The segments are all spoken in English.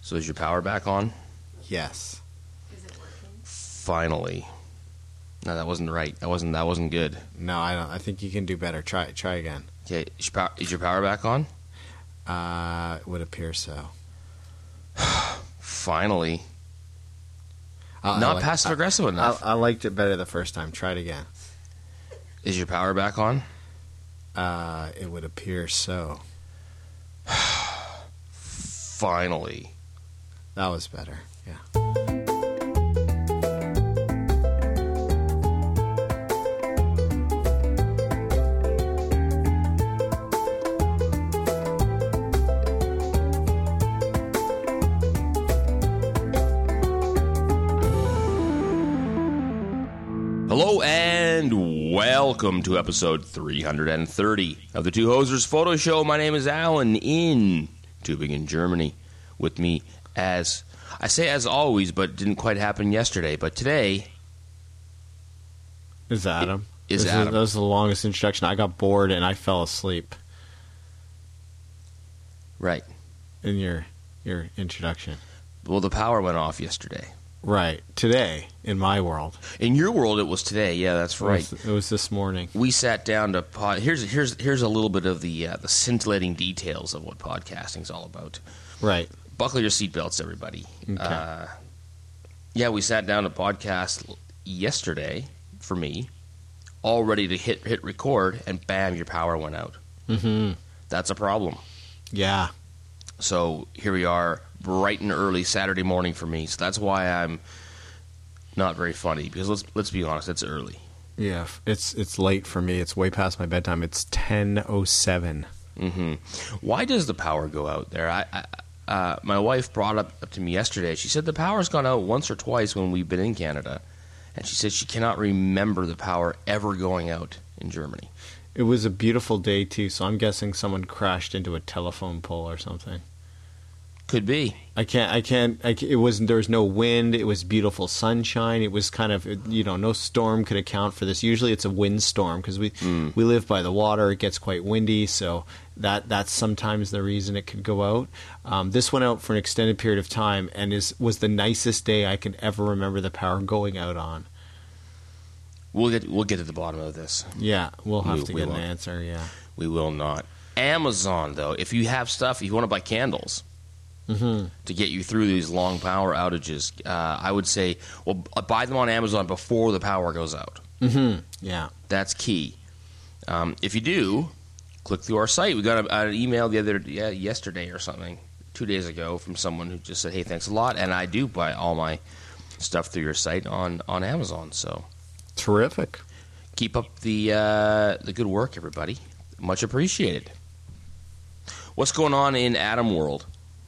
So is your power back on? Yes. Is it working? Finally. No, that wasn't right. That wasn't good. No, I don't. I think you can do better. Try again. Okay, is your power back on? It would appear so. Finally. Not passive aggressive enough. I liked it better the first time. Try it again. Is your power back on? It would appear so. Finally. That was better. Yeah. Hello and welcome to episode 330 of the Two Hosers Photo Show. My name is Alan in Tübingen, Germany. With me as always, but it didn't quite happen yesterday. But today is Adam. Adam. That was the longest introduction. I got bored and I fell asleep. Right. In your introduction. Well, the power went off yesterday. Right. Today, in my world. In your world, it was today. Yeah, that's right. It was this morning. We sat down to here's a little bit of the scintillating details of what podcasting's all about. Right. Buckle your seatbelts, everybody. Okay. Yeah, we sat down to podcast yesterday for me, all ready to hit record, and bam, your power went out. Mm-hmm. That's a problem. Yeah. So here we are, bright and early Saturday morning for me. So that's why I'm not very funny, because let's be honest, it's early. Yeah, it's late for me. It's way past my bedtime. It's 10:07. Mm-hmm. Why does the power go out there? My wife brought up to me yesterday. She said the power's gone out once or twice when we've been in Canada, and she said she cannot remember the power ever going out in Germany. It was a beautiful day too, so I'm guessing someone crashed into a telephone pole or something. Could be. It wasn't. There was no wind. It was beautiful sunshine. It was kind of, no storm could account for this. Usually it's a windstorm because we live by the water. It gets quite windy, so that's sometimes the reason it could go out. This went out for an extended period of time and was the nicest day I could ever remember the power going out on. We'll get to the bottom of this. Yeah, we'll have to get an answer. Yeah, we will not. Amazon, though, if you have stuff, if you want to buy candles. Mm-hmm. To get you through these long power outages, I would say, buy them on Amazon before the power goes out. Mm-hmm. Yeah, that's key. If you do, click through our site. We got an email yesterday or something, 2 days ago, from someone who just said, "Hey, thanks a lot." And I do buy all my stuff through your site on Amazon. So terrific. Keep up the good work, everybody. Much appreciated. What's going on in Adam world?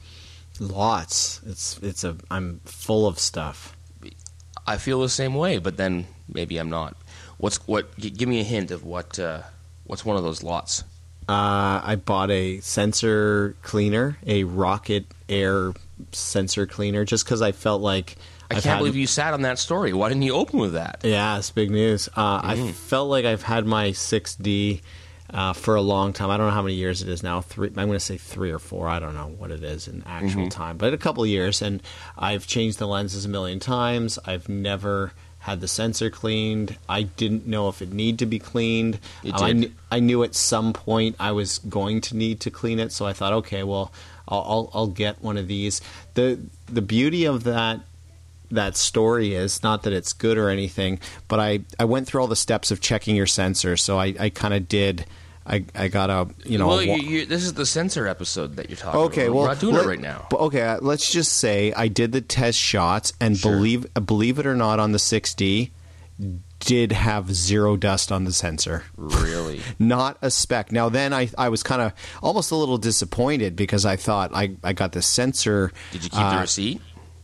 Lots. I'm full of stuff. I feel the same way, but then maybe I'm not. Give me a hint of what's one of those lots. I bought a sensor cleaner, a Rocket Air sensor cleaner, just because I felt like I can't believe you sat on that story. Why didn't you open with that? Yeah, it's big news. I felt like I've had my 6D for a long time. I don't know how many years it is now. I'm going to say 3 or 4. I don't know what it is in actual time, but a couple of years. And I've changed the lenses a million times. I've never had the sensor cleaned. I didn't know if it needed to be cleaned. I knew at some point I was going to need to clean it, so I thought, okay, well, I'll get one of these. The beauty of that story is not that it's good or anything, but I went through all the steps of checking your sensor. So I kind of did. I got a Well, this is the sensor episode that you're talking about. Well, we're not doing it right now. Okay, let's just say I did the test shots, and sure. believe it or not, on the 6D, did have zero dust on the sensor. Really? Not a speck. Now then I was kind of almost a little disappointed because I thought I got the sensor. Did you keep the receipt?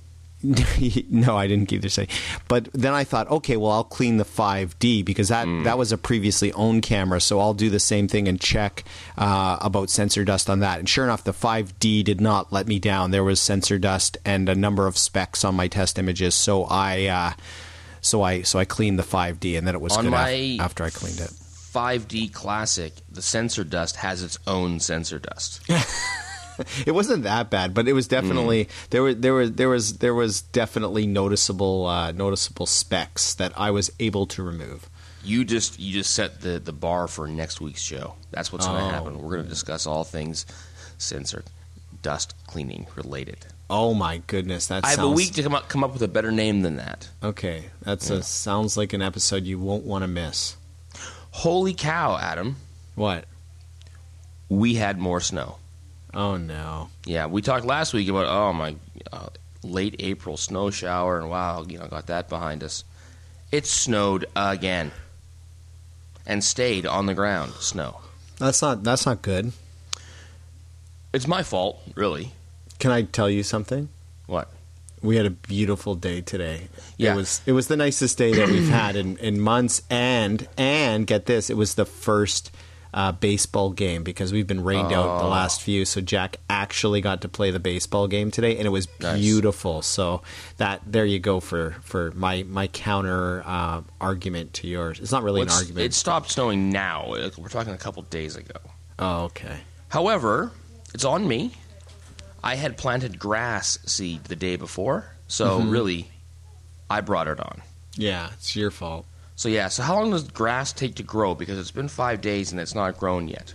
No, I didn't keep the receipt. But then I thought, okay, well, I'll clean the 5D because that was a previously owned camera, so I'll do the same thing and check about sensor dust on that. And sure enough, the 5D did not let me down. There was sensor dust and a number of specks on my test images, so I cleaned the 5D, and then it was good after I cleaned it. 5D Classic, the sensor dust has its own sensor dust. It wasn't that bad, but it was definitely there was definitely noticeable specks that I was able to remove. You just set the bar for next week's show. That's what's going to happen. We're going to discuss all things sensor dust cleaning related. Oh my goodness, I have a week to come up with a better name than that. Okay, sounds like an episode you won't want to miss. Holy cow, Adam! What? We had more snow. Oh no! Yeah, we talked last week about late April snow shower, and wow, got that behind us. It snowed again, and stayed on the ground. Snow. That's not good. It's my fault, really. Can I tell you something? What? We had a beautiful day today. Yeah. It was the nicest day that we've had in months, and get this, it was the first baseball game because we've been rained out the last few. So Jack actually got to play the baseball game today, and it was beautiful. Nice. So there you go for my counter argument to yours. It's not really an argument. It stopped snowing now. We're talking a couple days ago. Oh, okay. However, it's on me. I had planted grass seed the day before, so really, I brought it on. Yeah, it's your fault. So how long does grass take to grow? Because it's been 5 days and it's not grown yet.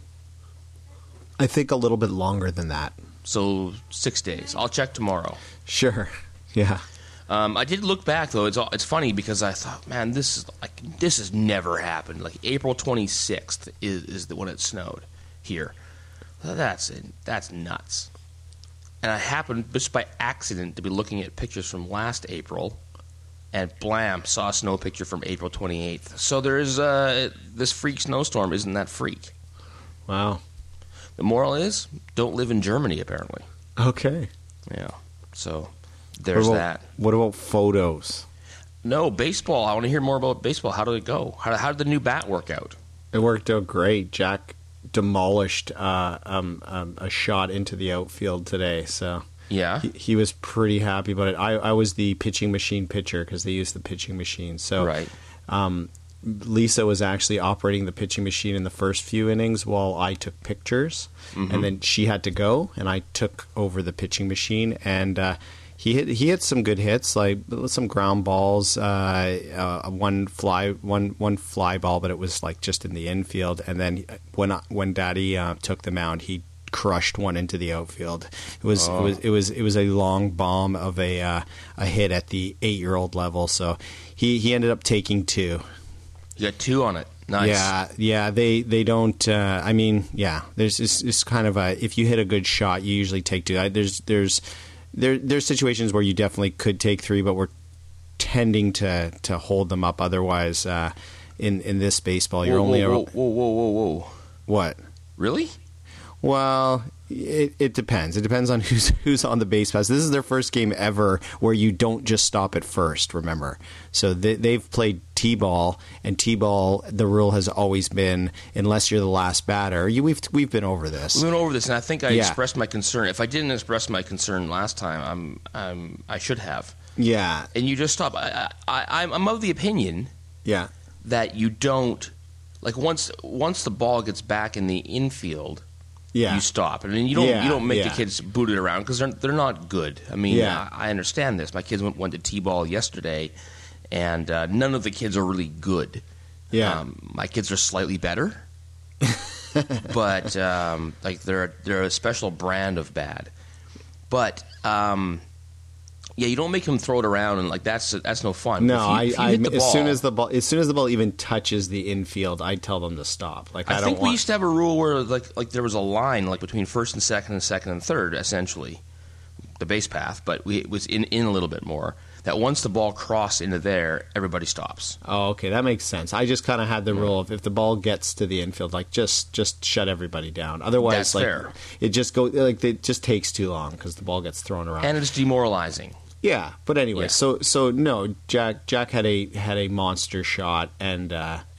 I think a little bit longer than that. So 6 days. I'll check tomorrow. Sure. Yeah. I did look back though. It's funny because I thought, man, this has never happened. Like April 26th is when it snowed here. That's nuts. And I happened, just by accident, to be looking at pictures from last April, and blam, saw a snow picture from April 28th. So there's this freak snowstorm isn't that freak. Wow. The moral is, don't live in Germany, apparently. Okay. Yeah. So there's that. What about photos? No, baseball. I want to hear more about baseball. How did it go? How did the new bat work out? It worked out great. Jack demolished a shot into the outfield today, so yeah, he was pretty happy about it. I was the pitching machine pitcher because they used the pitching machine. So right. Lisa was actually operating the pitching machine in the first few innings while I took pictures, and then she had to go, and I took over the pitching machine, and he hit some good hits, like some ground balls, one fly ball, but it was like just in the infield. And then when Daddy took the mound, he crushed one into the outfield. It was a long bomb of a hit at the 8-year-old level. So he ended up taking 2. You got 2 on it. Nice. Yeah. They don't. There's it's kind of a, if you hit a good shot, you usually take 2. There's situations where you definitely could take 3, but we're tending to hold them up. Otherwise, in this baseball, you're whoa. What? Really? Well, it depends. It depends on who's on the base pass. This is their first game ever where you don't just stop at first, remember. So they've played T-ball, and T-ball, the rule has always been, unless you're the last batter. We've been over this. We've been over this, and I think I expressed my concern. If I didn't express my concern last time, I should have. Yeah. And you just stop. I'm of the opinion that you don't, like, once the ball gets back in the infield, you stop. I mean, you don't make the kids boot it around because they're not good. I mean, I understand this. My kids went to T-ball yesterday, and none of the kids are really good. Yeah, my kids are slightly better, but like they're a special brand of bad. But you don't make them throw it around, and like that's no fun. No, as soon as the ball even touches the infield, I tell them to stop. Like I think we used to have a rule where like there was a line like between first and second and third, essentially, the base path, but it was in a little bit more. That once the ball crossed into there, everybody stops. Oh, okay, that makes sense. I just kind of had the rule of if the ball gets to the infield, like just shut everybody down. Otherwise, that's fair. It just takes too long because the ball gets thrown around, and it's demoralizing. Yeah, but anyway, so no, Jack had a monster shot, and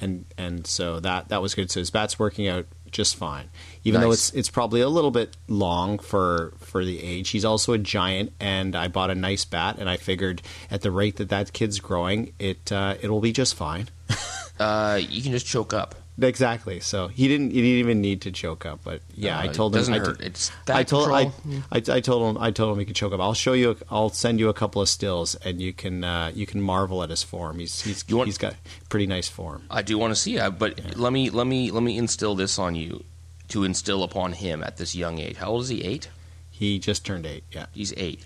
so that was good. So his bat's working out just fine, even though it's probably a little bit long for the age. He's also a giant, and I bought a nice bat, and I figured at the rate that kid's growing, it'll be just fine. You can just choke up. exactly. So he didn't even need to choke up. But yeah, I told him. It doesn't hurt. It's that I told control. I told him he could choke up. I'll send you a couple of stills, and you can marvel at his form. He's got pretty nice form. I do want to see it, but let me instill this on you, to instill upon him at this young age. How old is he? 8? He just turned 8. Yeah, he's 8.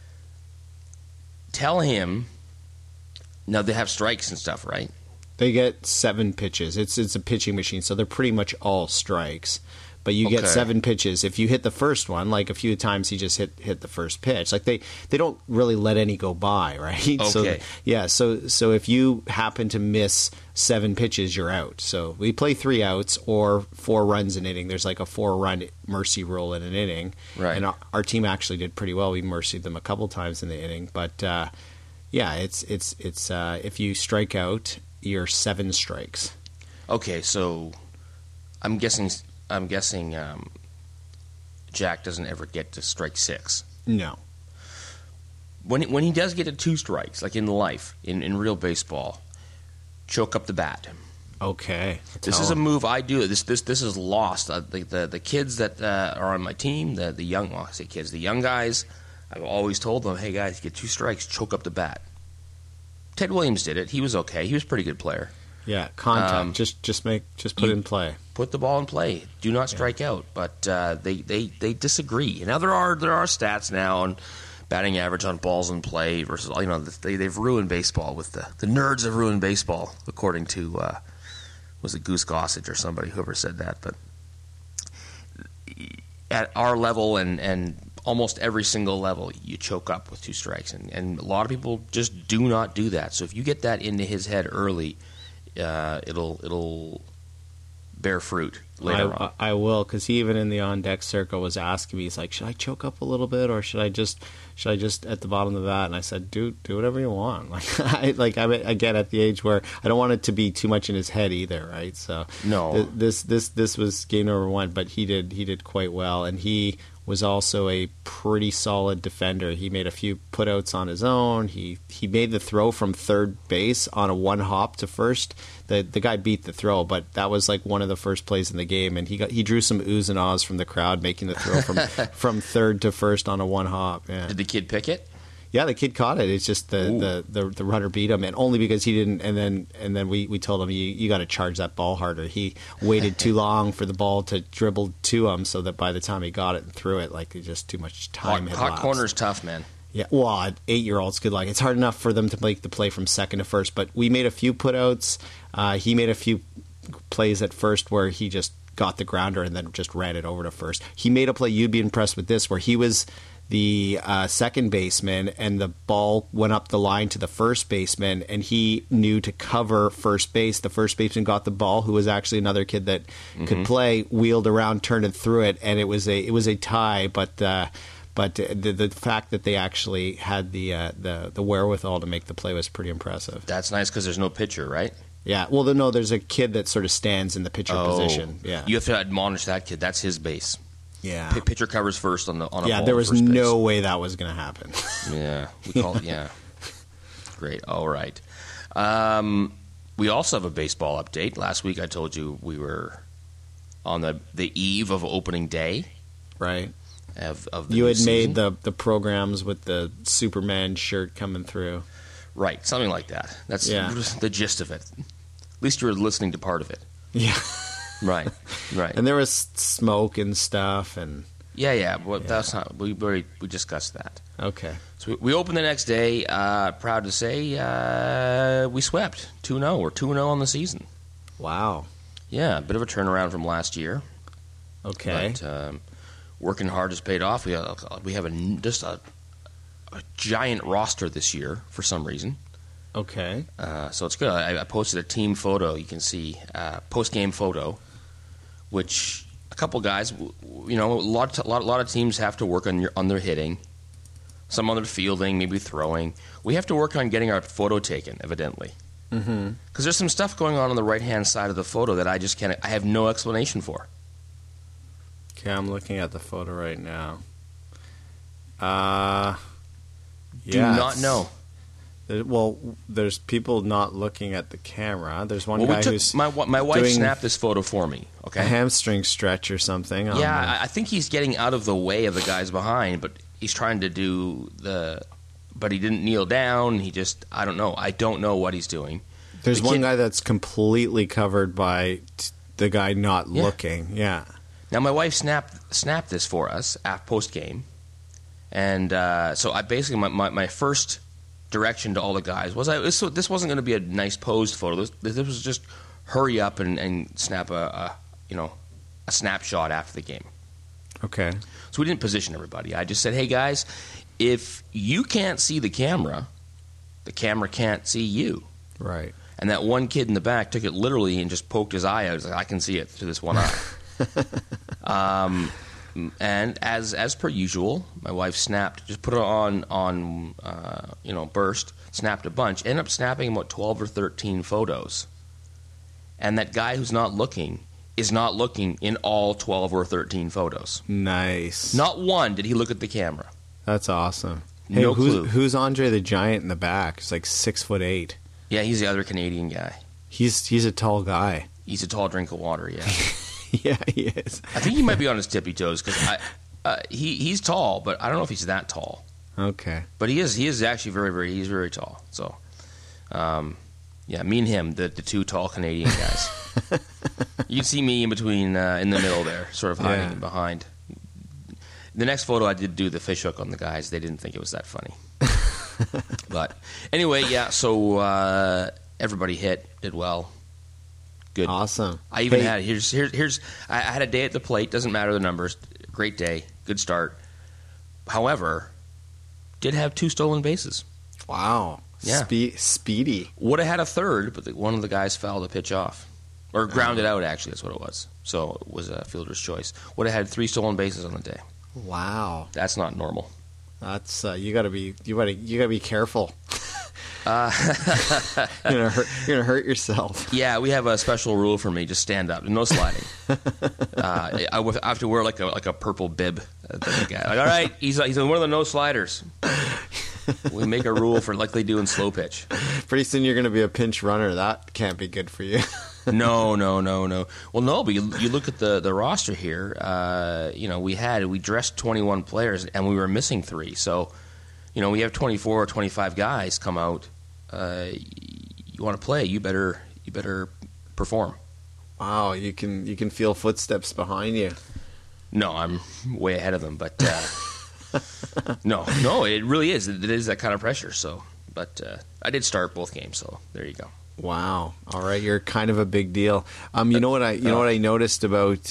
Tell him. Now they have strikes and stuff, right? They get 7 pitches. It's a pitching machine, so they're pretty much all strikes. But you get 7 pitches. If you hit the first one, like a few times he just hit the first pitch. Like they don't really let any go by, right? Okay. So if you happen to miss 7 pitches, you're out. So we play 3 outs or 4 runs an inning. There's like a 4-run mercy rule in an inning. Right. And our team actually did pretty well. We mercied them a couple times in the inning. But it's if you strike out, you're 7 strikes. Okay, so I'm guessing Jack doesn't ever get to strike 6. No. When he does get to 2 strikes, like in life, in real baseball, choke up the bat. Okay. This is a move I do. This is lost. The kids that are on my team, the young, well, I say kids, the young guys, I've always told them, hey guys, get 2 strikes, choke up the bat. Ted Williams did it. He was okay. He was a pretty good player. Yeah, contact. Just put it in play. Put the ball in play. Do not strike out. But they disagree. Now there are stats now on batting average on balls in play versus, they've ruined baseball with the nerds have ruined baseball, according to was it Goose Gossage or somebody, whoever said that. But at our level and almost every single level, you choke up with 2 strikes, and a lot of people just do not do that. So if you get that into his head early, it'll bear fruit later on. I will, because he even in the on deck circle was asking me, he's like, should I choke up a little bit, or should I just at the bottom of the bat? And I said, do whatever you want. Like I get at the age where I don't want it to be too much in his head either, right? So no, this was game number 1, but he did quite well, and he was also a pretty solid defender. He made a few putouts on his own. He made the throw from third base on a 1 hop to first. The guy beat the throw, but that was like one of the first plays in the game, and he drew some oohs and ahs from the crowd making the throw from third to first on a 1 hop. Yeah. Did the kid pick it? Yeah, the kid caught it. It's just the runner beat him, and only because he didn't. And then we told him you got to charge that ball harder. He waited too long for the ball to dribble to him, so that by the time he got it and threw it, like just too much time had hot lapsed. Corner's tough, man. Yeah, well, 8-year-olds, good luck. It's hard enough for them to make the play from second to first, but we made a few putouts. He made a few plays at first where he just got the grounder and then just ran it over to first. He made a play, you'd be impressed with this, where he was the second baseman and the ball went up the line to the first baseman, and he knew to cover first base. The first baseman got the ball, who was actually another kid that could play, wheeled around, turned and threw it, and it was a tie, but the fact that they actually had the wherewithal to make the play was pretty impressive. That's nice because there's no pitcher, right? Yeah. Well, no, there's a kid that sort of stands in the pitcher position. Yeah. You have to admonish that kid. That's his base. Yeah. Pitcher covers first on a ball. Yeah, there was no way that was going to happen. Yeah. We call it, yeah. Great. All right. We also have a baseball update. Last week I told you we were on the eve of opening day. Right. Of the you had season. made the programs with the Superman shirt coming through. Right, something like that. That's the gist of it. At least you were listening to part of it. Yeah. Right. And there was smoke and stuff, and Well, that's not. We discussed that. Okay. So we opened the next day. Proud to say we swept 2-0. We're 2-0 on the season. Wow. Yeah, a bit of a turnaround from last year. Okay. But working hard has paid off. We have just a giant roster this year for some reason. Okay. So it's good. I posted a team photo. You can see post-game photo, which a couple guys, a lot of teams have to work on their hitting, some on their fielding, maybe throwing. We have to work on getting our photo taken, evidently. Mm-hmm. Because there's some stuff going on the right-hand side of the photo that I just can't. I have no explanation for. Okay, I'm looking at the photo right now. Do not know. There's people not looking at the camera. There's one Well, guy who's my wife doing snapped this photo for me. Okay. a hamstring stretch or something. Yeah, I think he's getting out of the way of the guys behind, but he's trying to do but he didn't kneel down. I don't know. I don't know what he's doing. There's one guy that's completely covered by the guy not looking. Yeah. Now, my wife snapped this for us post game, and so I basically my first direction to all the guys was this wasn't going to be a nice posed photo. This was just hurry up and snap a snapshot after the game. Okay. So we didn't position everybody. I just said, hey guys, if you can't see the camera can't see you. Right. And that one kid in the back took it literally and just poked his eye out. He's like, I can see it through this one eye. And as per usual, my wife just put it on burst, snapped a bunch, ended up snapping about 12 or 13 photos. And that guy who's not looking is not looking in all 12 or 13 photos. Nice. Not one did he look at the camera. That's awesome. Hey, No clue. Who's Andre the Giant in the back? He's like 6'8". Yeah, he's the other Canadian guy. He's a tall guy. He's a tall drink of water, yeah. Yeah, he is. I think he might be on his tippy toes because he's tall, but I don't know if he's that tall. Okay. But he is actually he's very tall. So, me and him, the two tall Canadian guys. You can see me in between, in the middle there, sort of hiding behind. The next photo, I did do the fishhook on the guys. They didn't think it was that funny. But anyway, so everybody did well. Good. Awesome. I even had I had a day at the plate. Doesn't matter the numbers. Great day. Good start. However, did have 2 stolen bases. Wow. Yeah. Speedy. Would have had a third, but one of the guys fouled the pitch off. Or grounded out, actually. That's what it was. So it was a fielder's choice. Would have had 3 stolen bases on the day. Wow. That's not normal. That's you gotta be careful. You're gonna hurt yourself. Yeah, we have a special rule for me: just stand up, no sliding. I have to wear like a purple bib. Like, all right, he's one of the no sliders. We make a rule for like they do in slow pitch. Pretty soon you're gonna be a pinch runner. That can't be good for you. No. Well, no, but you look at the roster here. We dressed 21 players and we were missing 3. So, we have 24 or 25 guys come out. You want to play? You better perform. Wow, you can feel footsteps behind you. No, I'm way ahead of them, but no, it really is. It is that kind of pressure. So, but I did start both games, so there you go. Wow. All right, you're kind of a big deal. You know what I noticed about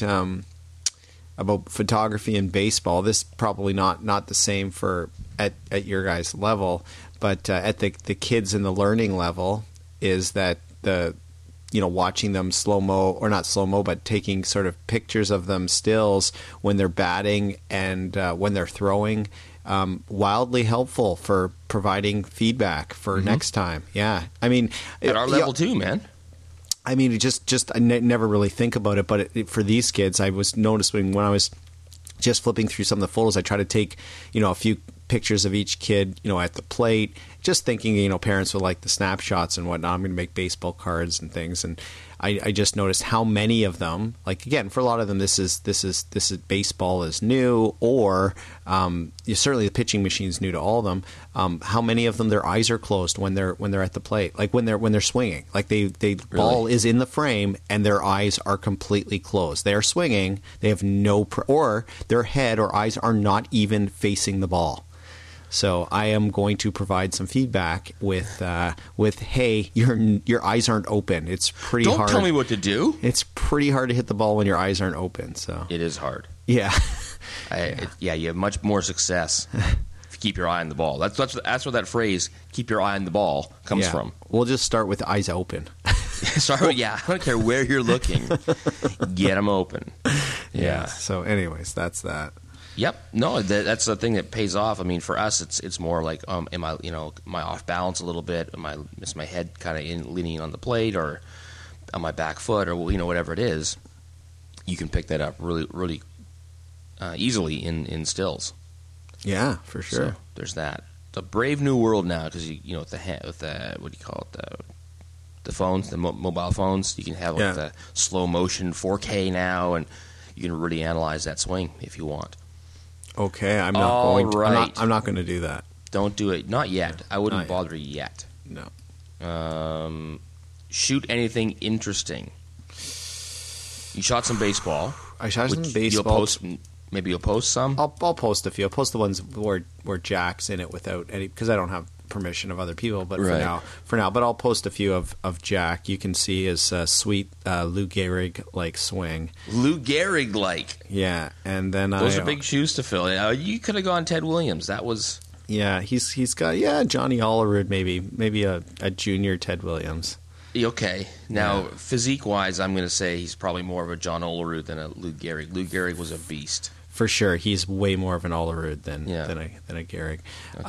photography and baseball. This probably not the same at your guys' level, but at the kids in the learning level is that watching them slow-mo, or not slow-mo, but taking sort of pictures of them stills when they're batting and when they're throwing. Wildly helpful for providing feedback for next time. Yeah. I mean, at our level too, man. I mean, I never really think about it, but for these kids, I was noticing when I was just flipping through some of the photos, I try to take, a few pictures of each kid, at the plate, just thinking, parents would like the snapshots and whatnot. I'm going to make baseball cards and things. And I just noticed how many of them, like, again, for a lot of them, this is baseball is new, or certainly the pitching machine is new to all of them. How many of them their eyes are closed when they're at the plate, like when they're swinging, like ball is in the frame and their eyes are completely closed. They are swinging, they have or their head or eyes are not even facing the ball. So I am going to provide some feedback with hey, your eyes aren't open. It's pretty hard. Don't tell me what to do. It's pretty hard to hit the ball when your eyes aren't open. So it is hard. Yeah. You have much more success if you keep your eye on the ball. That's where that phrase "keep your eye on the ball" comes from. We'll just start with eyes open. Sorry, I don't care where you're looking. Get them open. Yeah. So, anyways, that's that. Yep. No, that's the thing that pays off. I mean, for us, it's more like, am I off balance a little bit? Is my head kind of leaning on the plate, or on my back foot, or whatever it is? You can pick that up really, really easily in stills. Yeah, for sure. So there's that. a brave new world now because with the what do you call it, the phones, the mobile phones, you can have the slow motion 4K now, and you can really analyze that swing if you want. Okay, I'm not going to. Right. I'm not going to do that. Don't do it. Not yet. I wouldn't Not bother yet. No. Shoot anything interesting. You shot some baseball. I shot some baseball. Maybe you'll post some. I'll post a few. I'll post the ones where Jack's in it without any, because I don't have permission of other people. But for now, but I'll post a few of Jack. You can see his sweet Lou Gehrig like swing. Lou Gehrig like. Yeah, and then those are big shoes to fill. You could have gone Ted Williams. That was. Yeah, he's got Johnny Olerud maybe a junior Ted Williams. Okay. Now, physique-wise, I'm going to say he's probably more of a John Olerud than a Lou Gehrig. Lou Gehrig was a beast. For sure. He's way more of an Olerud than a Gehrig.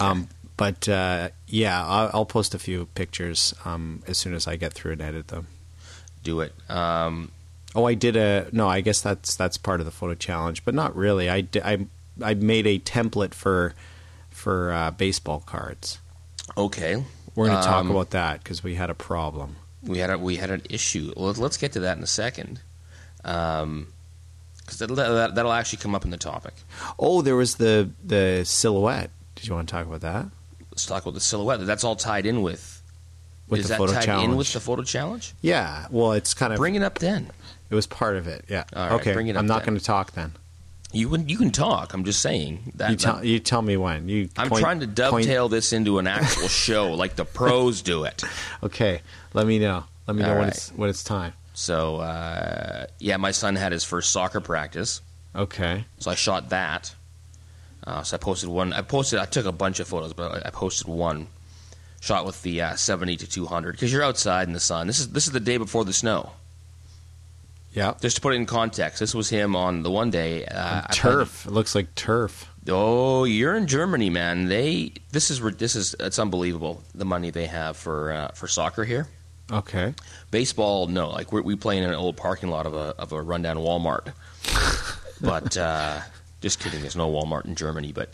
Okay. I'll post a few pictures as soon as I get through and edit them. Do it. I did I guess that's part of the photo challenge, but not really. I made a template for baseball cards. Okay. We're going to talk about that because we had a problem. We had an issue. Well, let's get to that in a second, because that'll actually come up in the topic. Oh, there was the silhouette. Did you want to talk about that? Let's talk about the silhouette. That's all tied in with the photo challenge. Is that tied in with the photo challenge? Yeah. Well, it's kind of bring it up then. It was part of it. Yeah. All right, okay. Bring it up. I'm not going to talk then. You can talk. I'm just saying that. You tell me when. I'm trying to dovetail this into an actual show, like the pros do it. Okay, let me know. Let me know when it's time. So, my son had his first soccer practice. Okay. So I shot that. So I posted one. I took a bunch of photos, but I posted one shot with the 70 to 200 because you're outside in the sun. This is the day before the snow. Yeah. Just to put it in context, this was him on the one day. Turf. It looks like turf. Oh, you're in Germany, man. It's unbelievable the money they have for soccer here. Okay. Baseball, no. Like we play in an old parking lot of a rundown Walmart. But just kidding. There's no Walmart in Germany. But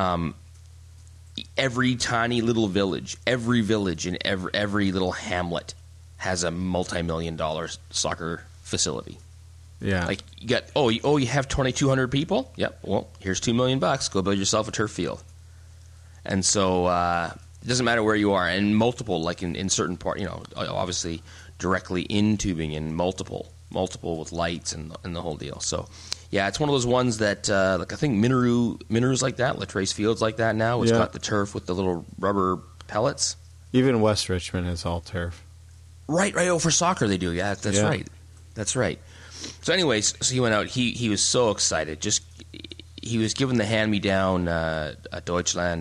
every tiny little village, every village in every little hamlet has a multi-million-dollar soccer facility. Yeah. Like you got you have 2,200 people? Yep. Well, here's $2 million. Go build yourself a turf field. And so it doesn't matter where you are, and multiple, like in certain part, obviously directly in Tübingen, multiple with lights and the whole deal. So yeah, it's one of those ones that like I think Minoru's like that, Latrace Field's like that now. It's got the turf with the little rubber pellets. Even West Richmond is all turf. Right. Oh, for soccer they do. Yeah, that's right. That's right. So anyways, he went out. He was so excited. He was given the hand-me-down Deutschland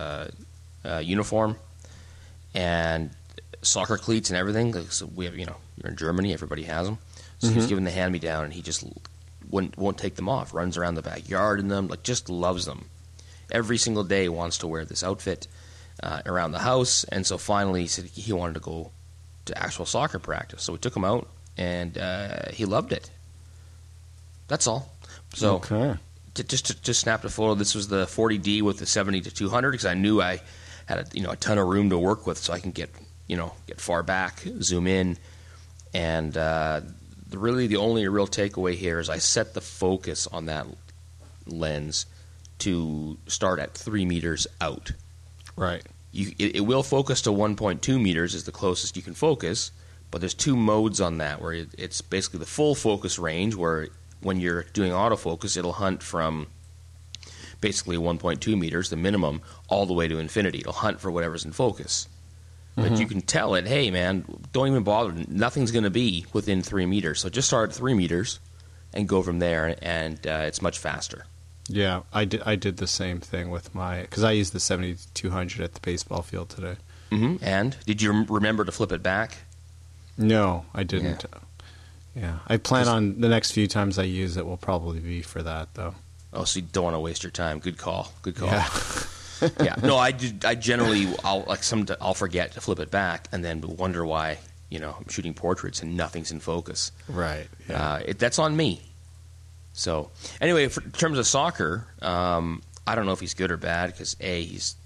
uniform and soccer cleats and everything. So we have, you're in Germany, everybody has them. So he was given the hand-me-down, and he just won't take them off. Runs around the backyard in them, just loves them. Every single day wants to wear this outfit around the house. And so finally he said he wanted to go to actual soccer practice. So we took him out. And he loved it. That's all. So just snapped a photo. This was the 40D with the 70 to 200 because I knew I had a ton of room to work with, so I can get far back, zoom in, and the only real takeaway here is I set the focus on that lens to start at 3 meters out. Right. It will focus to 1.2 meters is the closest you can focus. But there's two modes on that where it's basically the full focus range where when you're doing autofocus, it'll hunt from basically 1.2 meters, the minimum, all the way to infinity. It'll hunt for whatever's in focus. But you can tell it, hey, man, don't even bother. Nothing's going to be within 3 meters. So just start at 3 meters and go from there, and it's much faster. Yeah, I did the same thing with because I used the 70-200 at the baseball field today. Mm-hmm. And did you remember to flip it back? No, I didn't. Yeah. I plan on the next few times I use it will probably be for that, though. Oh, so you don't want to waste your time. Good call. Yeah. Yeah. No, I generally I'll forget to flip it back and then wonder why I'm shooting portraits and nothing's in focus. Right. Yeah. That's on me. So anyway, in terms of soccer, I don't know if he's good or bad because he's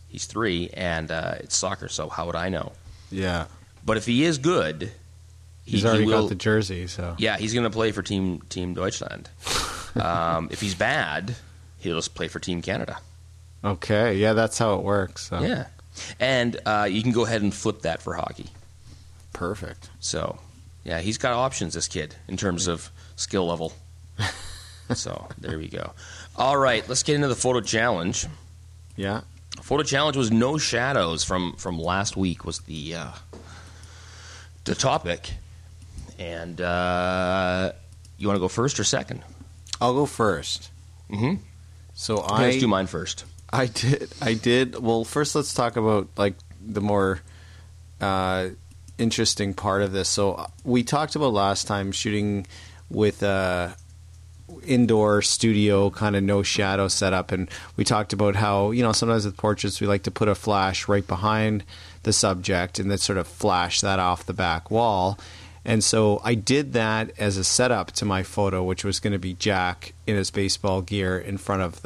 He's 3, and it's soccer, so how would I know? Yeah. But if he is good, he's already got the jersey. So yeah, he's going to play for Team Deutschland. If he's bad, he'll just play for Team Canada. Okay, yeah, that's how it works. So. Yeah, and you can go ahead and flip that for hockey. Perfect. So, yeah, he's got options, this kid, in terms of skill level. So, there we go. All right, let's get into the photo challenge. Yeah. Photo challenge was no shadows from last week was the topic. And you want to go first or second? I'll go first. Mm-hmm. So Let's do mine first. I did. Well, first let's talk about like the more interesting part of this. So we talked about last time shooting with indoor studio kind of no shadow setup, and we talked about how, you know, sometimes with portraits we like to put a flash right behind the subject and then sort of flash that off the back wall. And so I did that as a setup to my photo, which was going to be Jack in his baseball gear in front of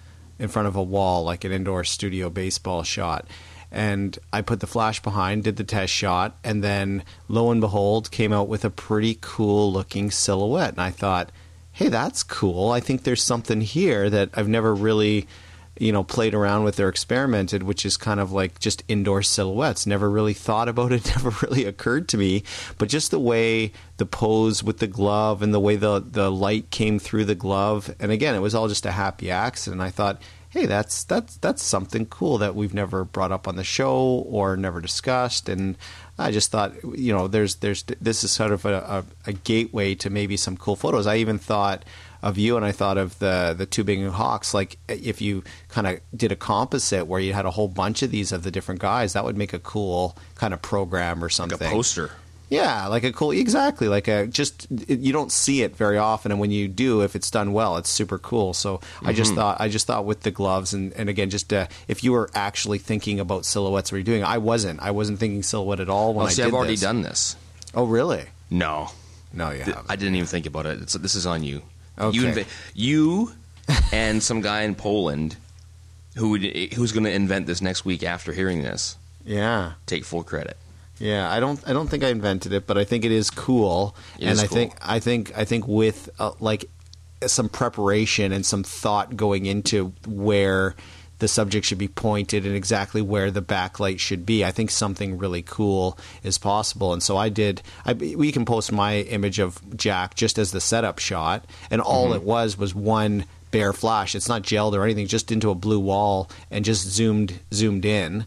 a wall, like an indoor studio baseball shot. And I put the flash behind, did the test shot, and then lo and behold, came out with a pretty cool looking silhouette. And I thought, hey, that's cool. I think there's something here that I've never really, you know, played around with or experimented, which is kind of like just indoor silhouettes. Never really thought about it, never really occurred to me. But just the way the pose with the glove and the way the light came through the glove, and again, it was all just a happy accident. I thought, hey, that's something cool that we've never brought up on the show or never discussed. And I just thought, you know, this is sort of a gateway to maybe some cool photos. I even thought of you, and I thought of the Tübingen Hawks. Like if you kind of did a composite where you had a whole bunch of these of the different guys, that would make a cool kind of program or something. Like a poster. Yeah, like a cool, exactly. Like you don't see it very often, and when you do, if it's done well, it's super cool. So I just thought with the gloves, and again, just if you were actually thinking about silhouettes, what you're doing, I wasn't thinking silhouette at all when I did this. I've already done this. Oh, really? No, you haven't. I didn't even think about it. This is on you. Okay. You and some guy in Poland who's going to invent this next week after hearing this. Yeah, take full credit. Yeah, I don't think I invented it, but I think it is cool. I think with like some preparation and some thought going into where the subject should be pointed and exactly where the backlight should be, I think something really cool is possible. And so we can post my image of Jack just as the setup shot, and all it was one bare flash. It's not gelled or anything, just into a blue wall and just zoomed in.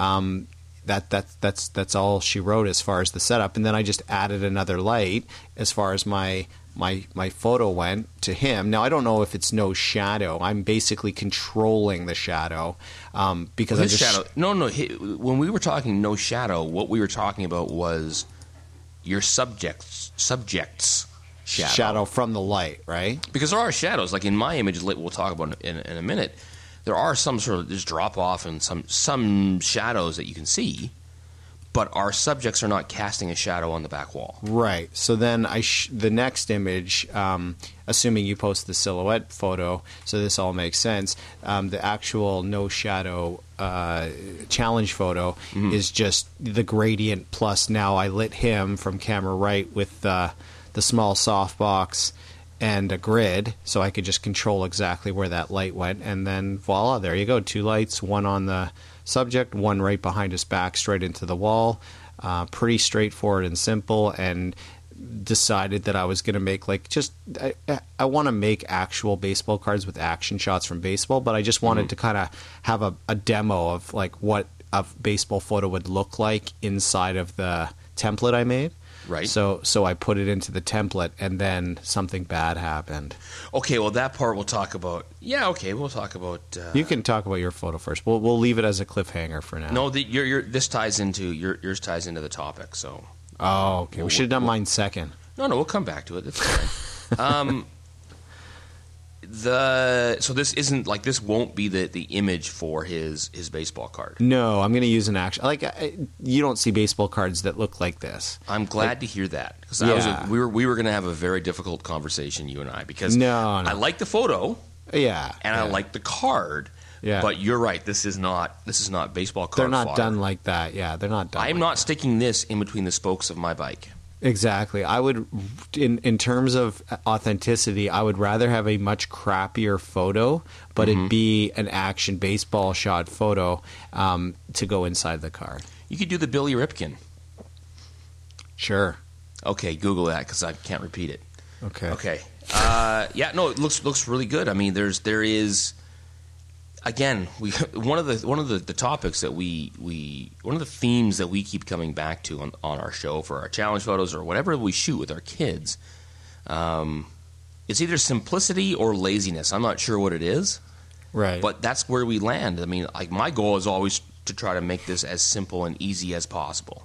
That's all she wrote as far as the setup, and then I just added another light as far as my photo went to him. Now I don't know if it's no shadow. I'm basically controlling the shadow because his shadow. No. When we were talking no shadow, what we were talking about was your subject's shadow from the light, right? Because there are shadows. Like in my image, we'll talk about in a minute. There are some sort of just drop off and some shadows that you can see, but our subjects are not casting a shadow on the back wall. Right. So then the next image, assuming you post the silhouette photo, so this all makes sense, the actual no shadow challenge photo is just the gradient plus now I lit him from camera right with the small softbox and a grid, so I could just control exactly where that light went, and then voila, there you go. 2 lights, one on the subject, one right behind his back, straight into the wall. Pretty straightforward and simple, and decided that I was going to make I want to make actual baseball cards with action shots from baseball, but I just wanted to kind of have a demo of like what a baseball photo would look like inside of the template I made. Right. So I put it into the template, and then something bad happened. Okay, well, that part we'll talk about. Yeah, okay, we'll talk about... You can talk about your photo first. We'll leave it as a cliffhanger for now. No, this ties into... Yours ties into the topic, so... Oh, okay. We should have done mine second. No, we'll come back to it. That's fine. So this isn't like this won't be the image for his baseball card. No, I'm going to use an action. You don't see baseball cards that look like this. I'm glad to hear that because we were going to have a very difficult conversation, you and I, because I like the photo, and I like the card, Yeah. But you're right. This is not baseball card They're not fodder. done like that. Yeah, they're not done. I'm like not that. sticking this in between the spokes of my bike. Exactly. I would, in terms of authenticity, I would rather have a much crappier photo, but it be an action baseball shot photo to go inside the car. You could do the Billy Ripken. Sure. Okay, Google that because I can't repeat it. Okay. Okay. Yeah, no, it looks really good. I mean, there is again, one of the topics that one of the themes that we keep coming back to on our show for our challenge photos or whatever we shoot with our kids. It's either simplicity or laziness. I'm not sure what it is, Right. but that's where we land. I mean, like my goal is always to try to make this as simple and easy as possible.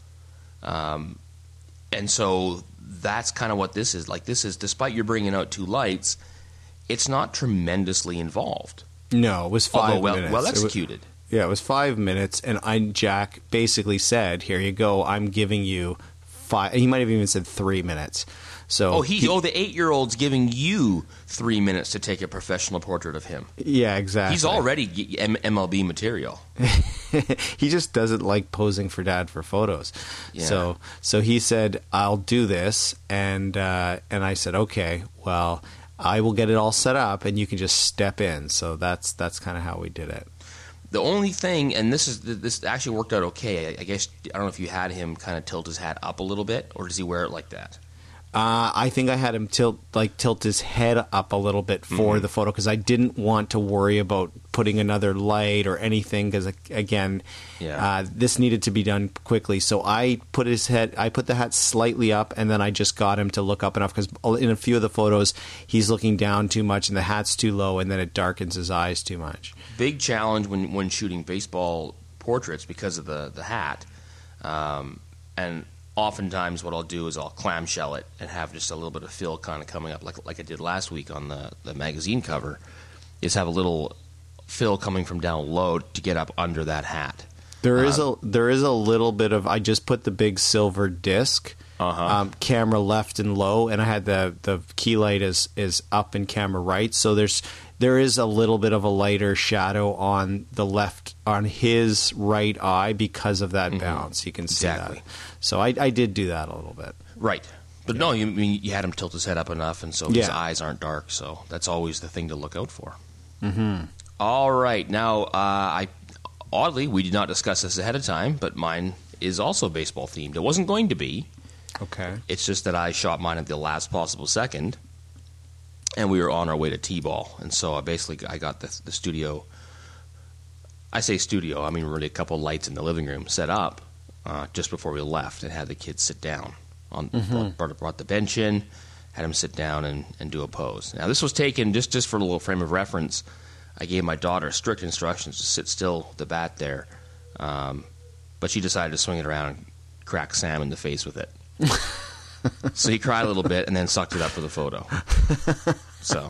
And so that's kind of what this is. Like this is, despite you bringing out two lights, it's not tremendously involved. No, it was 5 Although minutes. well It was- executed. Yeah, it was 5 minutes, and Jack basically said, "Here you go. I'm giving you 5." He might have even said 3 minutes. So the 8-year-old's giving you 3 minutes to take a professional portrait of him. yeah, exactly. He's already MLB material. He just doesn't like posing for dad for photos. Yeah. So he said, "I'll do this," and I said, "Okay, well, I will get it all set up, and you can just step in." So that's kind of how we did it. The only thing, and this actually worked out okay. I guess I don't know if you had him kind of tilt his hat up a little bit, or does he wear it like that? I think I had him tilt his head up a little bit for the photo because I didn't want to worry about putting another light or anything because again, this needed to be done quickly. So I put the hat slightly up, and then I just got him to look up enough because in a few of the photos he's looking down too much and the hat's too low, and then it darkens his eyes too much. Big challenge when shooting baseball portraits because of the hat, and oftentimes what I'll do is I'll clamshell it and have just a little bit of fill kind of coming up like I did last week on the magazine cover, is have a little fill coming from down low to get up under that hat. There is a little bit of, I just put the big silver disc, camera left and low, and I had the key light is up and camera right, so there is a little bit of a lighter shadow on his right eye because of that bounce. You can see that. So I did do that a little bit. Right. But no, you had him tilt his head up enough, and so his eyes aren't dark, so that's always the thing to look out for. Mm-hmm. All right. Now, oddly, we did not discuss this ahead of time, but mine is also baseball themed. It wasn't going to be. Okay. It's just that I shot mine at the last possible second, and we were on our way to T-ball. And so I got the studio. I say studio, I mean really a couple lights in the living room set up just before we left, and had the kids sit down. Brought the bench in, had them sit down and do a pose. Now this was taken just for a little frame of reference. I gave my daughter strict instructions to sit still with the bat there, but she decided to swing it around and crack Sam in the face with it. So he cried a little bit and then sucked it up for the photo. So,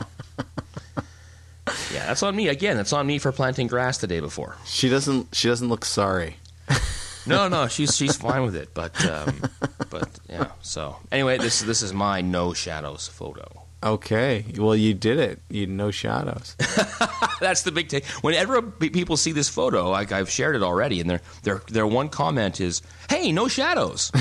yeah, that's on me. Again, that's on me for planting grass the day before. She doesn't look sorry. No, she's fine with it. But yeah. So anyway, this is my no shadows photo. Okay, well you did it. You no shadows. That's the big take. Whenever people see this photo, like I've shared it already, and their one comment is, "Hey, no shadows."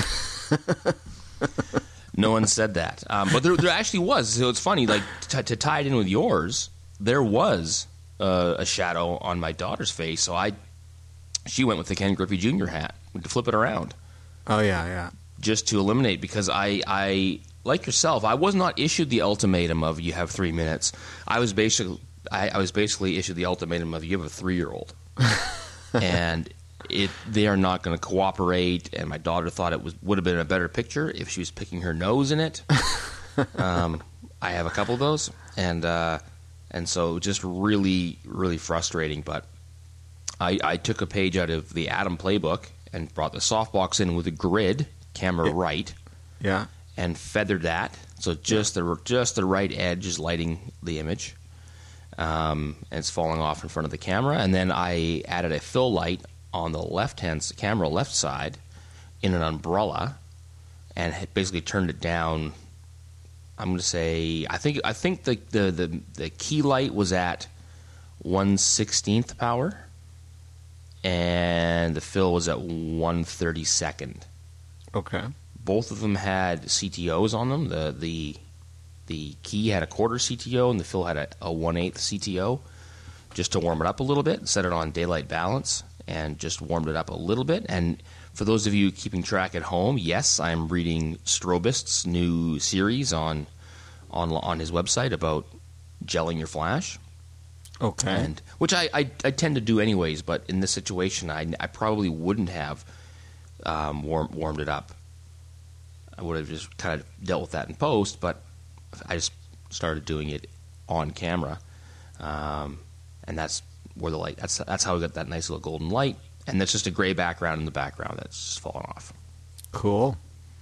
No one said that, but there actually was. So it's funny, like to tie it in with yours, there was a shadow on my daughter's face. So she went with the Ken Griffey Jr. hat to flip it around. Oh yeah. Just to eliminate, because I like yourself, I was not issued the ultimatum of you have 3 minutes. I was basically issued the ultimatum of you have a 3-year-old, and they are not going to cooperate. And my daughter thought it would have been a better picture if she was picking her nose in it. I have a couple of those, and so just really, really frustrating. But I took a page out of the Atom playbook and brought the softbox in with a grid, camera right, and feathered that, so just the right edge is lighting the image, and it's falling off in front of the camera. And then I added a fill light on the camera left side in an umbrella, and had basically turned it down. I'm going to say I think the key light was at 1/16th power, and the fill was at 1/32nd. Okay. Both of them had CTOs on them. The key had a quarter CTO, and the fill had a 1/8 CTO, just to warm it up a little bit. Set it on daylight balance, and just warmed it up a little bit. And for those of you keeping track at home, yes, I'm reading Strobist's new series on his website about gelling your flash. Okay. And which I tend to do anyways, but in this situation, I probably wouldn't have warmed it up. I would have just kind of dealt with that in post, but I just started doing it on camera, and that's where the light. That's how we got that nice little golden light, and that's just a gray background in the background that's just fallen off. Cool.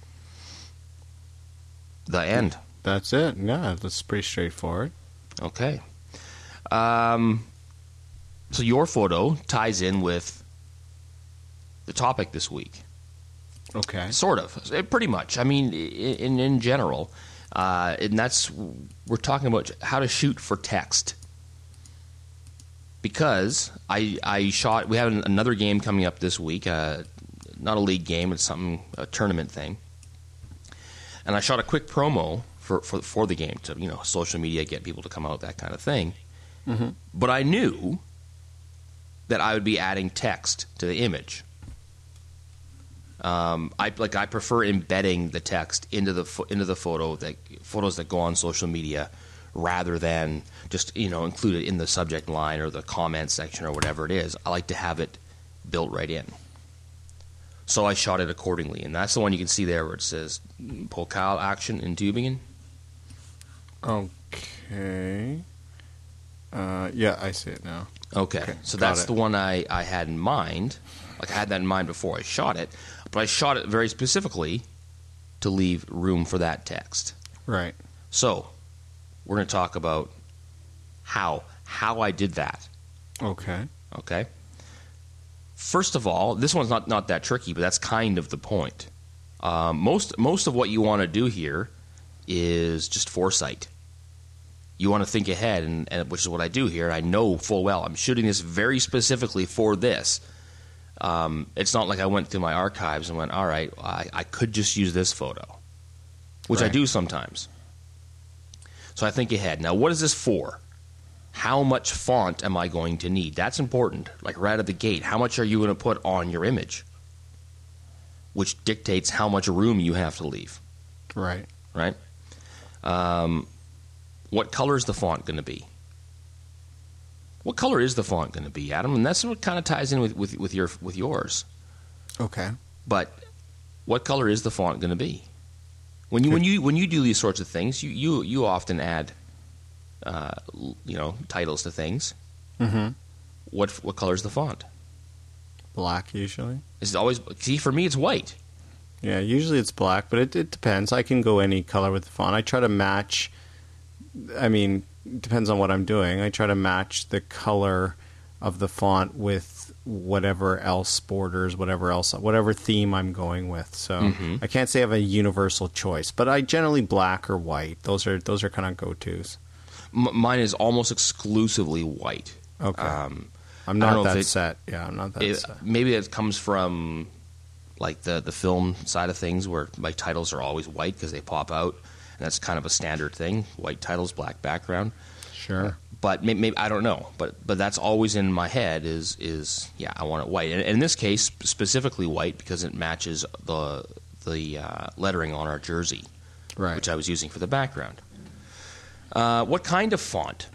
The end. That's it. Yeah, that's pretty straightforward. Okay. So your photo ties in with the topic this week. Okay. Sort of. Pretty much. I mean, in general. And that's, we're talking about how to shoot for text. Because I shot, we have another game coming up this week. Not a league game, it's a tournament thing. And I shot a quick promo for the game to, social media, get people to come out, that kind of thing. Mm-hmm. But I knew that I would be adding text to the image. I prefer embedding the text into the photos that go on social media, rather than just include it in the subject line or the comment section or whatever it is. I like to have it built right in. So I shot it accordingly, and that's the one you can see there where it says Pokal action in Tübingen. Okay. Yeah, I see it now. Okay, so that's the one I had in mind. Like, I had that in mind before I shot it, but I shot it very specifically to leave room for that text. Right. So, we're going to talk about how I did that. Okay. Okay? First of all, this one's not that tricky, but that's kind of the point. Most of what you want to do here is just foresight. You want to think ahead, and which is what I do here. I know full well I'm shooting this very specifically for this. It's not like I went through my archives and went, all right, I could just use this photo, which I do sometimes. So I think ahead. Now, what is this for? How much font am I going to need? That's important. Like right at the gate, how much are you going to put on your image? Which dictates how much room you have to leave. Right. Right? What color is the font going to be? What color is the font going to be, Adam? And that's what kind of ties in with yours. Okay. But what color is the font going to be? When you do these sorts of things, you often add titles to things. Mm-hmm. What color is the font? Black usually. Is it always? See, for me, it's white. Yeah, usually it's black, but it depends. I can go any color with the font. I try to match. I mean, it depends on what I'm doing. I try to match the color of the font with whatever else borders, whatever theme I'm going with. So I can't say I have a universal choice, but I generally black or white. Those are kind of go-tos. Mine is almost exclusively white. Okay. I'm not that set. Yeah, I'm not that set. Maybe it comes from like the film side of things, where my titles are always white because they pop out. And that's kind of a standard thing. White titles, black background. Sure. But maybe I don't know. But that's always in my head is I want it white. And in this case, specifically white because it matches the lettering on our jersey, right, which I was using for the background. What kind of font?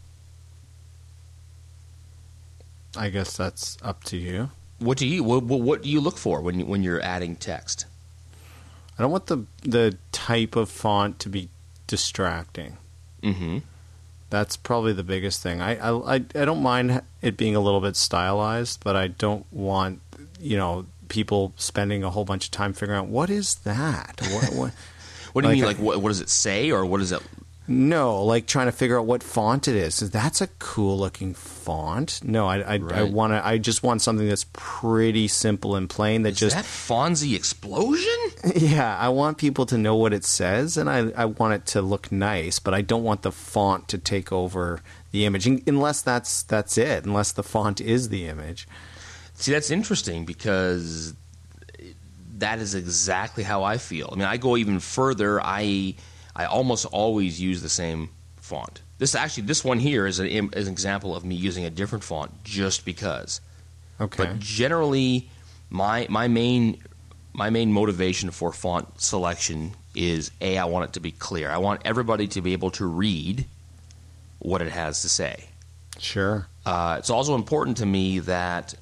I guess that's up to you. What do you look for when you're adding text? I don't want the type of font to be distracting. Mm-hmm. That's probably the biggest thing. I don't mind it being a little bit stylized, but I don't want people spending a whole bunch of time figuring out what is that. What do you mean? Like what does it say, or what is it? No, like trying to figure out what font it is. That's a cool looking font. No, I just want something that's pretty simple and plain. Is that Fonzie Explosion? Yeah, I want people to know what it says, and I want it to look nice, but I don't want the font to take over the image, unless that's it, unless the font is the image. See, that's interesting because that is exactly how I feel. I mean, I go even further. I almost always use the same font. This one here is an example of me using a different font just because. Okay. But generally, my main motivation for font selection is I want it to be clear. I want everybody to be able to read what it has to say. Sure. It's also important to me that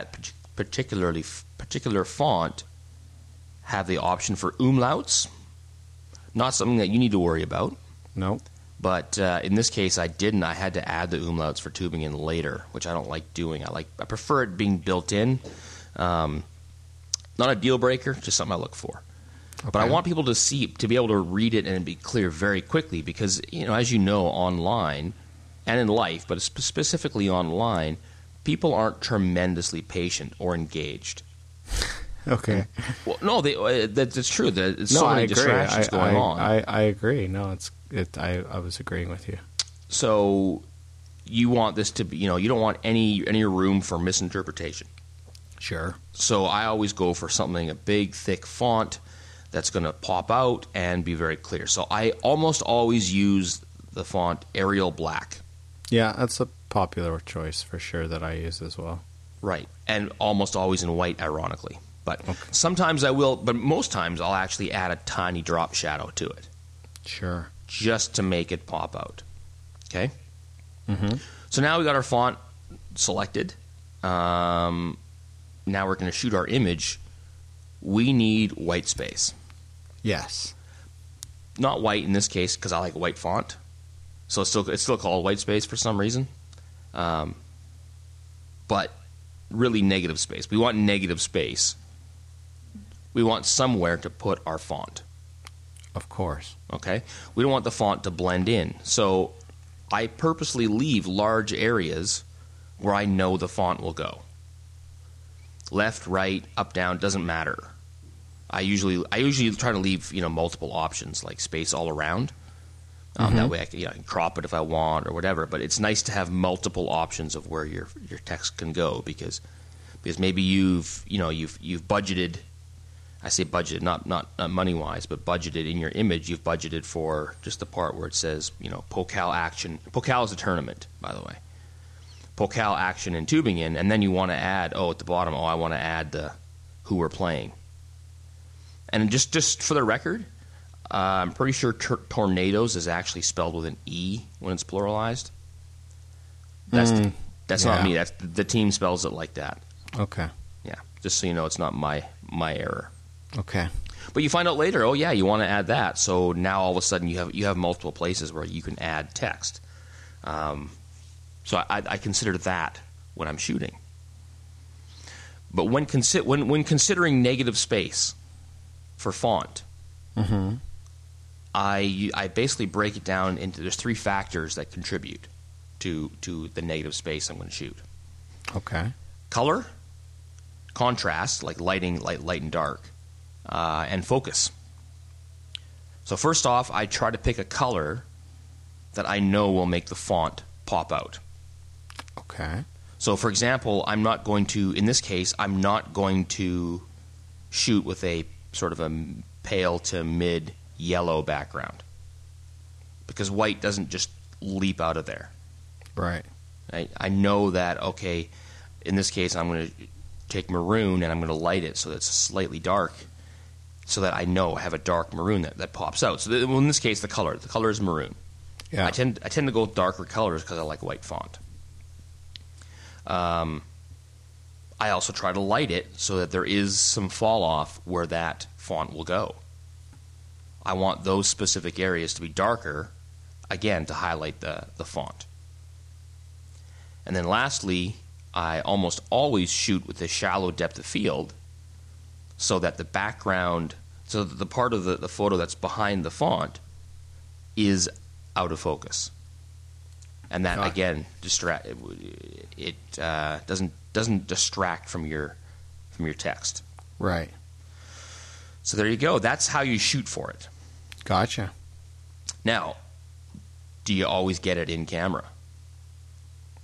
particular font have the option for umlauts. Not something that you need to worry about. No. But in this case, I didn't. I had to add the umlauts for Tübingen later, which I don't like doing. I prefer it being built in. Not a deal breaker, just something I look for. Okay. But I want people to be able to read it and be clear very quickly because, as you know, online and in life, but specifically online, people aren't tremendously patient or engaged. Okay. Well, no, that's true. There's so many distractions going on. I agree. No, I was agreeing with you. So you want this to be, you don't want any room for misinterpretation. Sure. So I always go for something, a big, thick font that's going to pop out and be very clear. So I almost always use the font Arial Black. Yeah, that's a popular choice for sure that I use as well. Right. And almost always in white, ironically. But sometimes I will, but most times I'll actually add a tiny drop shadow to it. Sure. Just to make it pop out. Okay? Mm-hmm. So now we got our font selected. Now we're going to shoot our image. We need white space. Yes. Not white in this case because I like white font. So it's still called white space for some reason. But really negative space. We want negative space. We want somewhere to put our font. Of course. Okay? We don't want the font to blend in. So I purposely leave large areas where I know the font will go. Left, right, up, down, doesn't matter. I usually try to leave multiple options like space all around. That way I can crop it if I want or whatever. But it's nice to have multiple options of where your text can go because maybe you've budgeted. I say budgeted, not money wise, but budgeted in your image. You've budgeted for just the part where it says Pokal action. Pokal is a tournament, by the way. Pokal action in Tübingen, and then you want to add at the bottom. I want to add the who we're playing. And just for the record, I'm pretty sure tornadoes is actually spelled with an E when it's pluralized. That's not me. That's the team spells it like that. Okay. Yeah, just so you know, it's not my error. Okay. But you find out later, you want to add that. So now all of a sudden you have multiple places where you can add text. So I consider that when I'm shooting. But when considering negative space for font, I basically break it down into there's three factors that contribute to the negative space I'm going to shoot. Okay. Color, contrast, like light and dark, and focus. So first off, I try to pick a color that I know will make the font pop out. Okay. So for example, in this case, I'm not going to shoot with a sort of a pale to mid yellow background because white doesn't just leap out of there. Right. I know that, in this case, I'm going to take maroon and I'm going to light it so that it's slightly dark so that I know I have a dark maroon that pops out. So in this case, the color is maroon. Yeah. I tend to go with darker colors because I like white font. I also try to light it so that there is some fall off where that font will go. I want those specific areas to be darker, again, to highlight the font. And then lastly, I almost always shoot with a shallow depth of field so that the background, so that the part of the photo that's behind the font is out of focus. And that, again, doesn't distract from your text. Right. So there you go. That's how you shoot for it. Gotcha. Now, do you always get it in camera?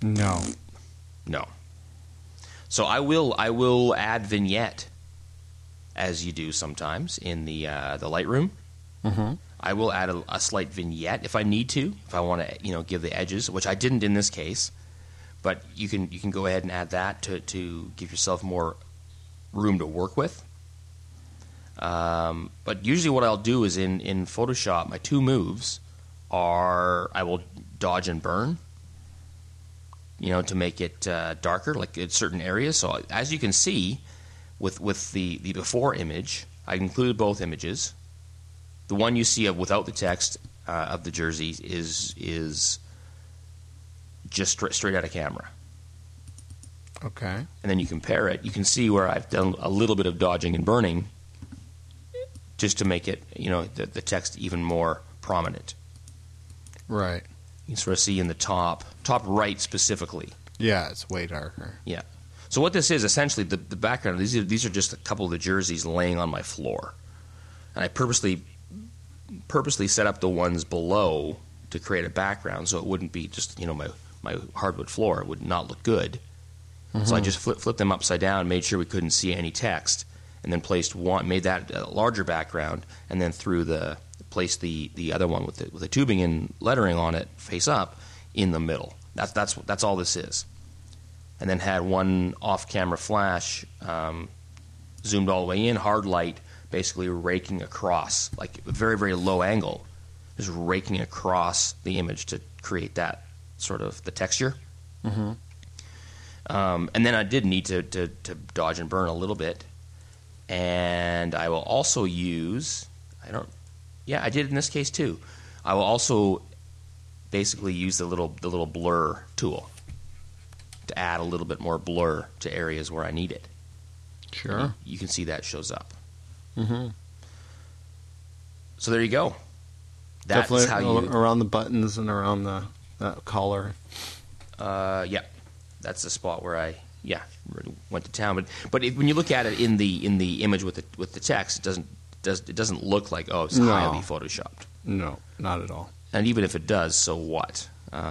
No. No. So I will add vignette, as you do sometimes in the Lightroom. Mm-hmm. I will add a slight vignette if I need to, if I want to give the edges, which I didn't in this case. But you can go ahead and add that to give yourself more room to work with. But usually what I'll do is in Photoshop, my two moves are I will dodge and burn, to make it darker, like in certain areas. So as you can see, with the before image, I included both images. The one you see without the text of the jersey is just straight out of camera. Okay. And then you compare it. You can see where I've done a little bit of dodging and burning just to make it, the text even more prominent. Right. You can sort of see in the top right specifically. Yeah, it's way darker. Yeah. So what this is, essentially, the background, these are just a couple of the jerseys laying on my floor. And I purposely set up the ones below to create a background so it wouldn't be just, my hardwood floor. It would not look good. Mm-hmm. So I just flipped them upside down, made sure we couldn't see any text, and then made that a larger background, and then placed the other one with the tubing and lettering on it face up in the middle. That's all this is. And then had one off-camera flash zoomed all the way in, hard light, basically raking across, like a very, very low angle, just raking across the image to create that sort of the texture. Mm-hmm. And then I did need to dodge and burn a little bit. And I will also use, I did in this case too. I will also basically use the little blur tool to add a little bit more blur to areas where I need it. Sure. You can see that shows up. Mm-hmm. So there you go. That's definitely how you around the buttons and around the collar. Yeah, that's the spot where I really went to town. But when you look at it in the image with the text, it doesn't look like it's highly photoshopped. No, not at all. And even if it does, so what?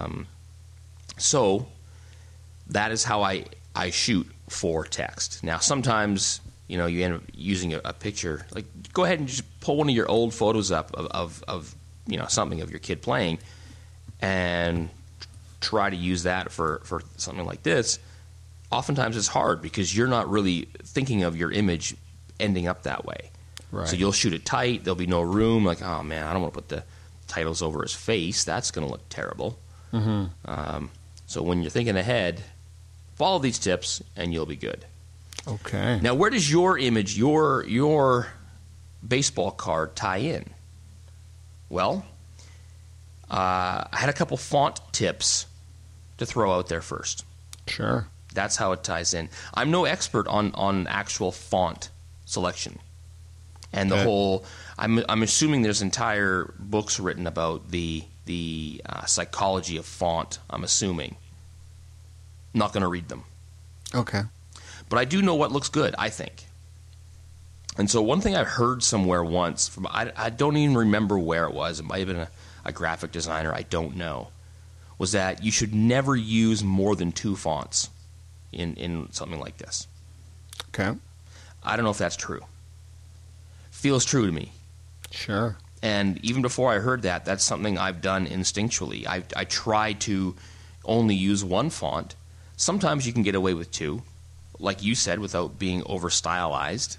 So that is how I shoot for text. Now sometimes you end up using a picture. Like go ahead and just pull one of your old photos up of something of your kid playing, and try to use that for something like this. Oftentimes it's hard because you're not really thinking of your image ending up that way. Right. So you'll shoot it tight. There'll be no room. Like, oh man, I don't want to put the titles over his face. That's going to look terrible. Mm-hmm. So when you're thinking ahead, follow these tips and you'll be good. Okay. Now, where does your image, your baseball card tie in? Well, I had a couple font tips to throw out there first. Sure. That's how it ties in. I'm no expert on actual font selection. And the whole, I'm assuming there's entire books written about the psychology of font, I'm assuming. Not going to read them. Okay. But I do know what looks good, I think. And so one thing I heard somewhere once, from I don't even remember where it was, it might have been a graphic designer, I don't know, was that you should never use more than 2 fonts in something like this. Okay. I don't know if that's true. Feels true to me. Sure. And even before I heard that, that's something I've done instinctually. I try to only use 1 font. Sometimes you can get away with 2, like you said, without being over-stylized.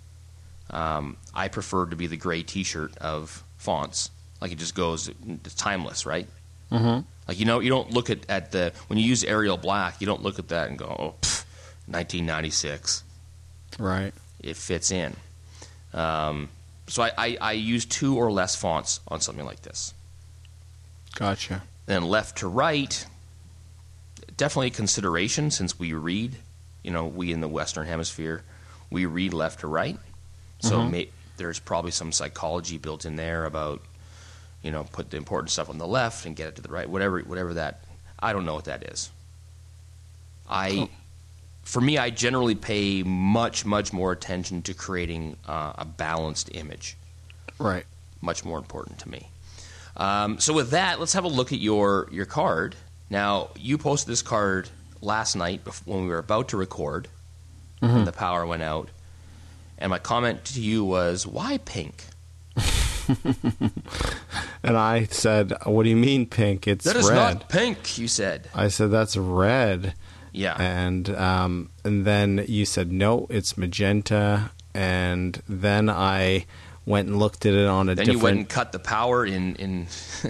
I prefer to be the gray T-shirt of fonts. Like it just goes, it's timeless, right? Mm-hmm. Like, you don't look at the, when you use Arial Black, you don't look at that and go, 1996. Right. It fits in. So I use 2 or less fonts on something like this. Gotcha. Then left to right, definitely a consideration since we read, we in the Western Hemisphere, we read left to right. So there's probably some psychology built in there about, put the important stuff on the left and get it to the right, whatever that, I don't know what that is. For me, I generally pay much, much more attention to creating a balanced image. Right. Much more important to me. So with that, let's have a look at your card Now, you posted this card last night when we were about to record, and the power went out. And my comment to you was, why pink? And I said, what do you mean pink? It's red. That is not pink, you said. I said, that's red. Yeah. And then you said, no, it's magenta. And then I went and looked at it on a then different... you went and cut the power in...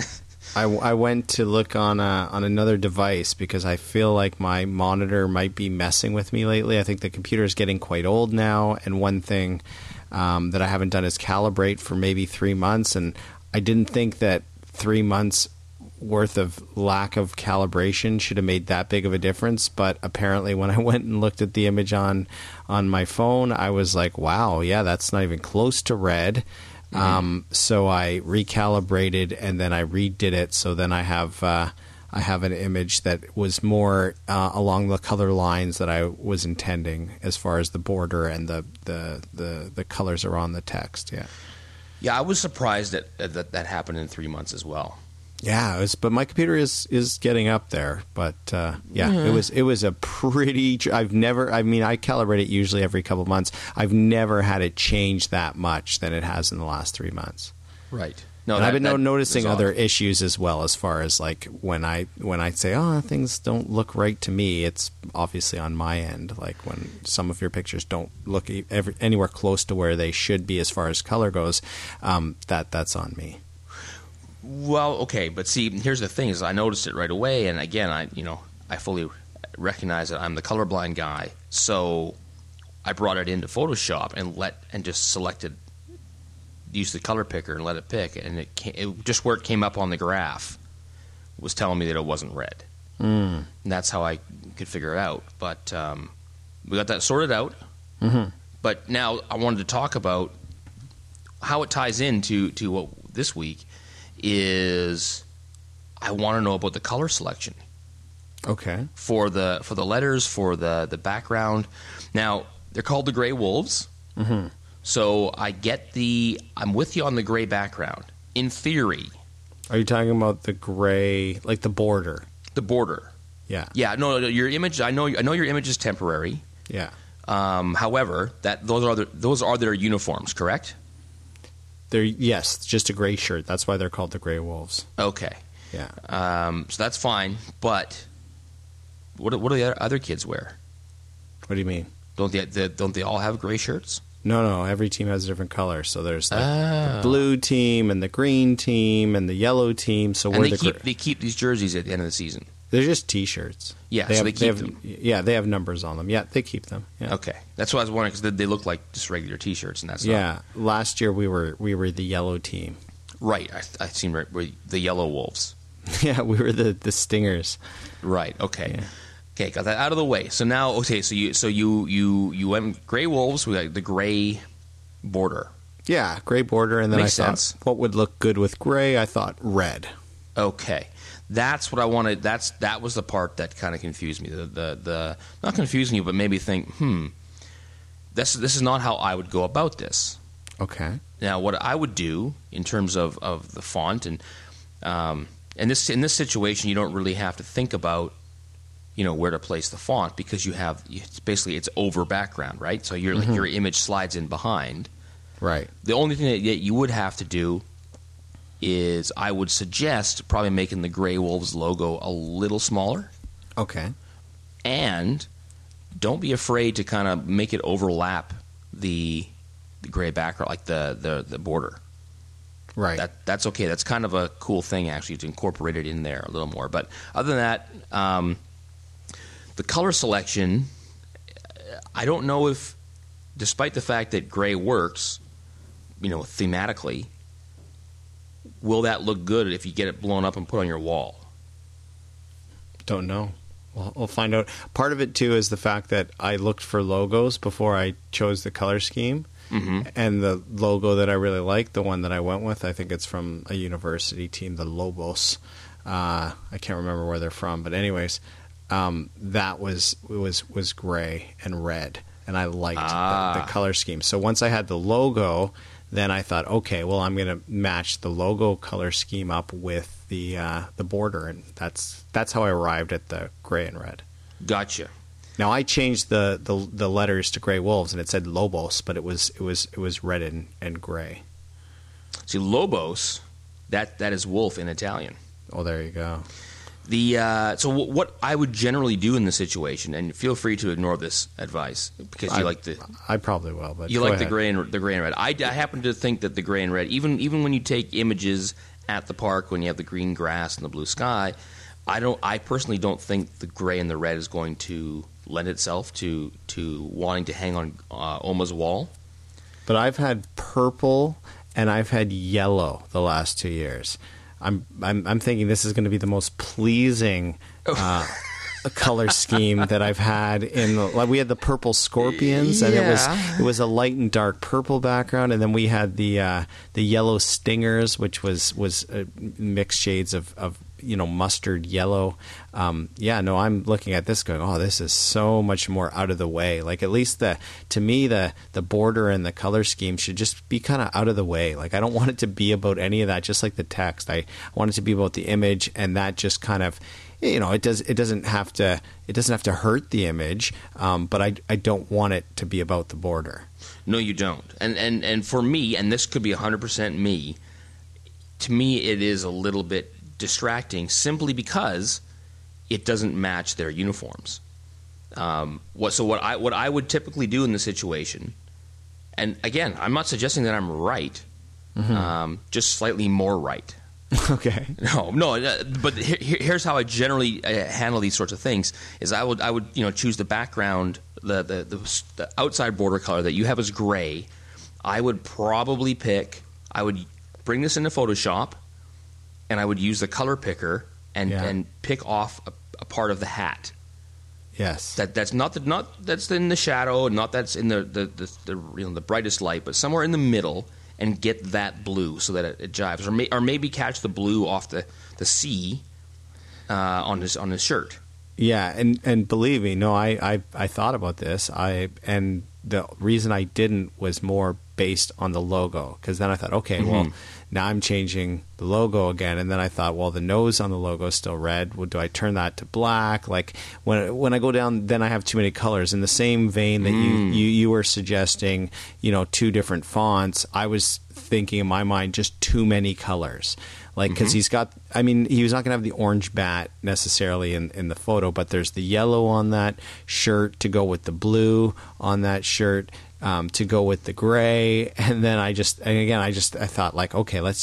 I went to look on another device because I feel like my monitor might be messing with me lately. I think the computer is getting quite old now, and one thing that I haven't done is calibrate for maybe 3 months, and I didn't think that 3 months worth of lack of calibration should have made that big of a difference, but apparently when I went and looked at the image on my phone, I was like, wow, yeah, that's not even close to red. So I recalibrated and then I redid it. So then I have an image that was more along the color lines that I was intending as far as the border and the colors are on the text. Yeah. Yeah, I was surprised that happened in 3 months as well. Yeah, but my computer is getting up there. But it was a pretty. I calibrate it usually every couple of months. I've never had it change that much than it has in the last 3 months. Right. No, and I've been noticing other issues as well, as far as like when I say, oh, things don't look right to me. It's obviously on my end. Like when some of your pictures don't look anywhere close to where they should be as far as color goes. That's on me. Well, okay, but see, here's the thing: is I noticed it right away, and again, I fully recognize that I'm the colorblind guy, so I brought it into Photoshop and just selected, used the color picker and let it pick, and it just where it came up on the graph was telling me that it wasn't red, and that's how I could figure it out. But we got that sorted out. Mm-hmm. But now I wanted to talk about how it ties into what this week. Is I want to know about the color selection. Okay. For the letters, for the background. Now, they're called the Gray Wolves. Mm-hmm. So I'm with you on the gray background. In theory. Are you talking about the gray, like the border? The border. Yeah. Yeah, no, your image, I know your image is temporary. Yeah. However, those are their uniforms, correct? Yes, just a gray shirt. That's why they're called the Gray Wolves. Okay. Yeah. So that's fine. But what do the other kids wear? What do you mean? Don't they all have gray shirts? No. Every team has a different color. So there's the blue team and the green team and the yellow team. So they keep these jerseys at the end of the season. They're just T-shirts. Yeah, they keep them. Yeah, they have numbers on them. Yeah, they keep them. Yeah. Okay, that's what I was wondering because they look like just regular T-shirts, and that's Last year we were the yellow team. Right, I seem right. We're the Yellow Wolves. Yeah, we were the Stingers. Right. Okay. Yeah. Okay, got that out of the way. So now, okay, so you went Gray Wolves. We got the gray border. Yeah, gray border, and then Makes I thought sense. What would look good with gray? I thought red. Okay. That's what I wanted. That was the part that kind of confused me. The not confused me, but made me think, this is not how I would go about this. Okay. Now, what I would do in terms of the font and in this situation, you don't really have to think about where to place the font because it's over background, right? So your image slides in behind. Right. The only thing that you would have to do is I would suggest probably making the Gray Wolves logo a little smaller. Okay. And don't be afraid to kind of make it overlap the gray background, like the border. Right. That's okay. That's kind of a cool thing, actually, to incorporate it in there a little more. But other than that, the color selection, I don't know if, despite the fact that gray works, thematically, will that look good if you get it blown up and put on your wall? Don't know. We'll find out. Part of it, too, is the fact that I looked for logos before I chose the color scheme. Mm-hmm. And the logo that I really like, the one that I went with, I think it's from a university team, the Lobos. I can't remember where they're from. But anyways, that was gray and red. And I liked the color scheme. So once I had the logo, then I thought, okay, well, I'm going to match the logo color scheme up with the border, and that's how I arrived at the gray and red. Gotcha. Now I changed the letters to Grey Wolves, and it said Lobos, but it was red and gray. See, Lobos, that is wolf in Italian. Oh, there you go. So what I would generally do in this situation, and feel free to ignore this advice because you like the. I probably will, but you like the gray and red. I happen to think that the gray and red, even when you take images at the park when you have the green grass and the blue sky, I personally don't think the gray and the red is going to lend itself to wanting to hang on Oma's wall. But I've had purple and I've had yellow the last 2 years. I'm thinking this is going to be the most pleasing color scheme that I've had we had the purple scorpions, and it was a light and dark purple background, and then we had the yellow stingers, which was mixed shades of mustard yellow. I'm looking at this going, oh, this is so much more out of the way. Like, at least to me the border and the color scheme should just be kind of out of the way. Like, I don't want it to be about any of that, just like the text. I want it to be about the image, and that just kind of, it doesn't have to hurt the image, but I don't want it to be about the border. No, you don't. And for me, and this could be 100% me, to me it is a little bit distracting simply because it doesn't match their uniforms. What I would typically do in this situation, and again, I'm not suggesting that I'm right, just slightly more right. Okay. No. But here's how I generally handle these sorts of things: is I would choose the background, the outside border color that you have as gray. I would probably bring this into Photoshop, and I would use the color picker and pick off a part of the hat. Yes. That's not that's in the shadow, not that's in the brightest light, but somewhere in the middle, and get that blue so that it jives, or maybe catch the blue off the C on his shirt. Yeah, and believe me, no, I thought about this. And the reason I didn't was more based on the logo, because then I thought, okay, well, now I'm changing the logo again, and then I thought, well, the nose on the logo is still red. Well, do I turn that to black? Like, when I go down, then I have too many colors. In the same vein that you were suggesting, 2 different fonts, I was thinking in my mind just too many colors. Like, because he was not going to have the orange bat necessarily in the photo, but there's the yellow on that shirt to go with the blue on that shirt, to go with the gray. And then I thought, like, okay, let's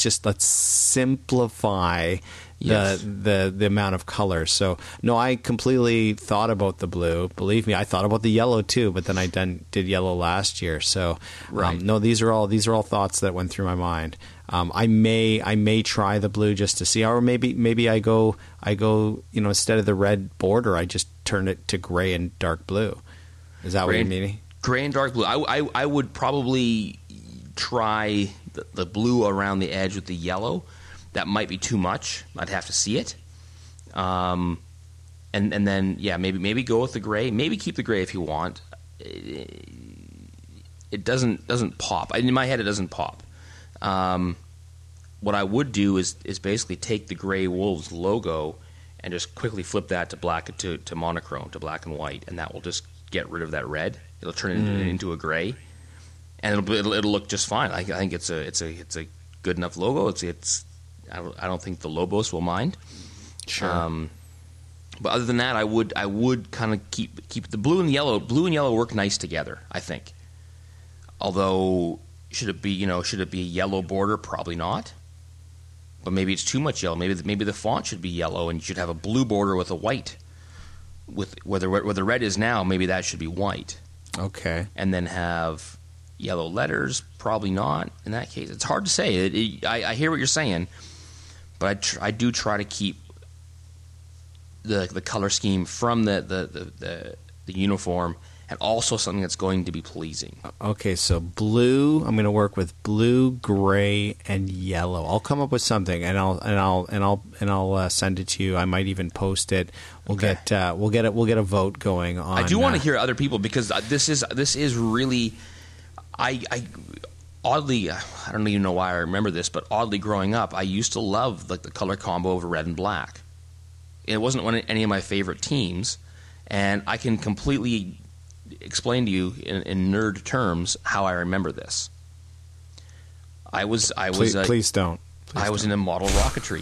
simplify the amount of colors. So no, I completely thought about the blue. Believe me, I thought about the yellow too, but then I did yellow last year. So no, these are all thoughts that went through my mind. I may try the blue just to see, or maybe I go instead of the red border, I just turn it to gray and dark blue. Is that what you're meaning? Gray and dark blue. I would probably try the blue around the edge with the yellow. That might be too much. I'd have to see it. And then maybe go with the gray. Maybe keep the gray if you want. It doesn't pop. In my head, it doesn't pop. What I would do is basically take the Grey Wolves logo and just quickly flip that to black to monochrome, to black and white, and that will just get rid of that red. It'll turn it into a gray, and it'll look just fine. I think it's a good enough logo. I don't think the Lobos will mind. Sure. But other than that, I would kind of keep the blue and yellow. Blue and yellow work nice together, I think. Although should it be a yellow border? Probably not. But maybe it's too much yellow. Maybe the font should be yellow, and you should have a blue border with a white. With where the red is now, maybe that should be white. Okay. And then have yellow letters. Probably not. In that case, it's hard to say. I hear what you're saying, but I do try to keep the color scheme from the uniform, and also something that's going to be pleasing. Okay, so blue. I'm going to work with blue, gray, and yellow. I'll come up with something, and I'll send it to you. I might even post it. We'll get a vote going on. I do want to hear other people, because this is really oddly, I don't even know why I remember this, but oddly growing up, I used to love like the color combo of red and black. It wasn't any of my favorite teams, and I can completely explain to you in nerd terms how I remember this. Please don't. I was into model rocketry.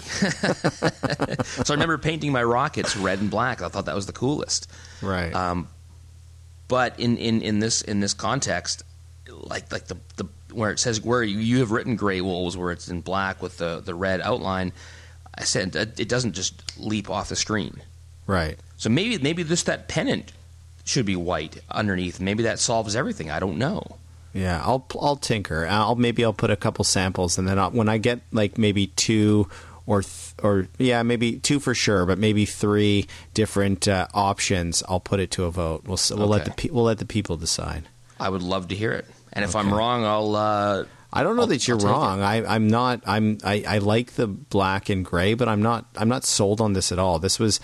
So I remember painting my rockets red and black. I thought that was the coolest. Right. But in this context, like the where it says where you have written gray wolves, where it's in black with the red outline, I said it doesn't just leap off the screen. Right. So maybe that pennant should be white underneath. Maybe that solves everything. I don't know. Yeah, I'll tinker. Maybe I'll put a couple samples, and then when I get like maybe two or maybe two for sure, but maybe three different options, I'll put it to a vote. We'll let the people decide. I would love to hear it, and if I'm wrong, I'll. I don't know that you're wrong. I'm not. I like the black and gray, but I'm not sold on this at all. This was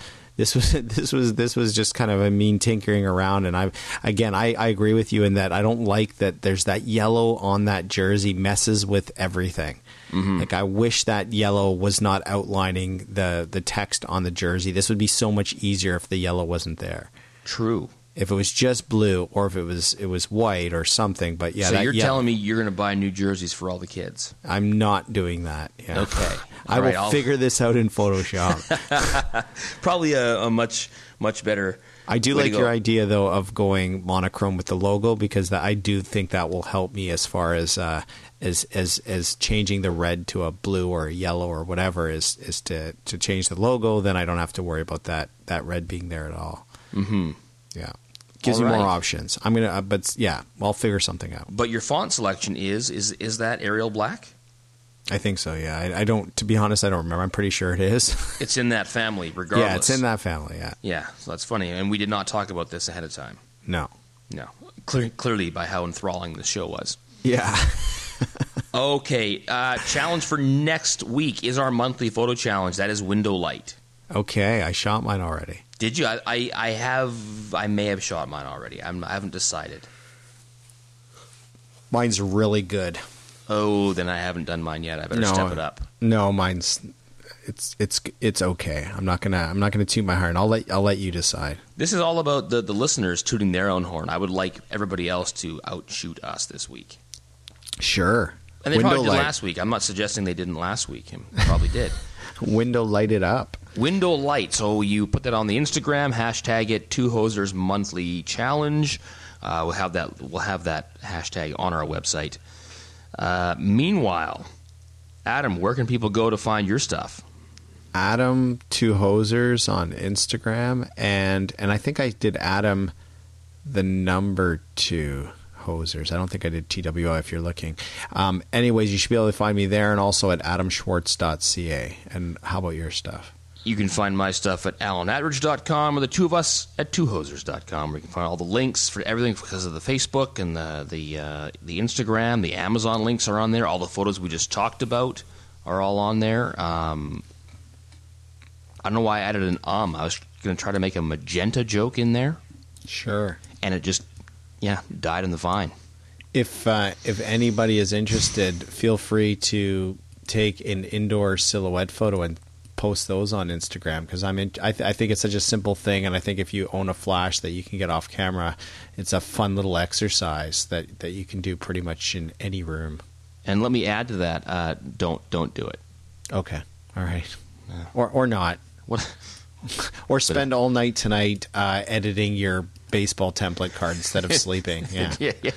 just kind of a mean tinkering around, and I agree with you in that I don't like that there's that yellow on that jersey messes with everything. Mm-hmm. Like I wish that yellow was not outlining the text on the jersey. This would be so much easier if the yellow wasn't there. True. If it was just blue, or if it was white or something. But yeah, so you're telling me you're going to buy new jerseys for all the kids? I'm not doing that. Yeah. Okay. I'll figure this out in Photoshop. Probably a much better. I do like your idea though of going monochrome with the logo, because I do think that will help me as far as changing the red to a blue or a yellow or whatever is to change the logo. Then I don't have to worry about that red being there at all. Mm-hmm. Yeah. Gives you more options. I'm gonna, but yeah, I'll figure something out. But your font selection is that Arial black? I think so. Yeah, I don't. To be honest, I don't remember. I'm pretty sure it is. It's in that family, regardless. Yeah, it's in that family. Yeah. Yeah, so that's funny, and we did not talk about this ahead of time. No. Clearly, by how enthralling the show was. Yeah. Okay. Challenge for next week is our monthly photo challenge. That is window light. Okay, I shot mine already. Did you? I may have shot mine already. I haven't decided. Mine's really good. Oh, then I haven't done mine yet. I better step it up. No, mine's it's okay. I'm not gonna toot my horn. I'll let you decide. This is all about the listeners tooting their own horn. I would like everybody else to outshoot us this week. Sure. And they probably did last week. I'm not suggesting they didn't last week. They probably did. Window light it up. Window light. So you put that on the Instagram, hashtag it Two Hosers Monthly Challenge. We'll have that hashtag on our website. Meanwhile, Adam, where can people go to find your stuff? Adam Two Hosers on Instagram, and I think I did Adam the number 2 Hosers. I don't think I did TWO if you're looking. Anyways, you should be able to find me there, and also at adamschwartz.ca. And how about your stuff? You can find my stuff at alanatridge.com, or the two of us at twohosers.com, where you can find all the links for everything because of the Facebook and the Instagram. The Amazon links are on there. All the photos we just talked about are all on there. I don't know why I added an I was going to try to make a magenta joke in there. Sure. And it just, died in the vine. If anybody is interested, feel free to take an indoor silhouette photo and post those on Instagram, because I think it's such a simple thing, and I think if you own a flash that you can get off camera, it's a fun little exercise that you can do pretty much in any room. And let me add to that, don't do it. Okay, all right, or not. What? Or spend all night tonight editing your baseball template card instead of sleeping. Yeah.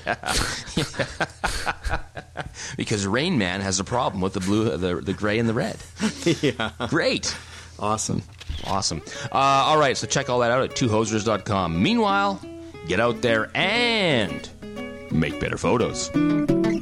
Because Rain Man has a problem with the blue, the gray, and the red. Yeah. Great. Awesome. All right, so check all that out at twohosers.com. Meanwhile, get out there and make better photos.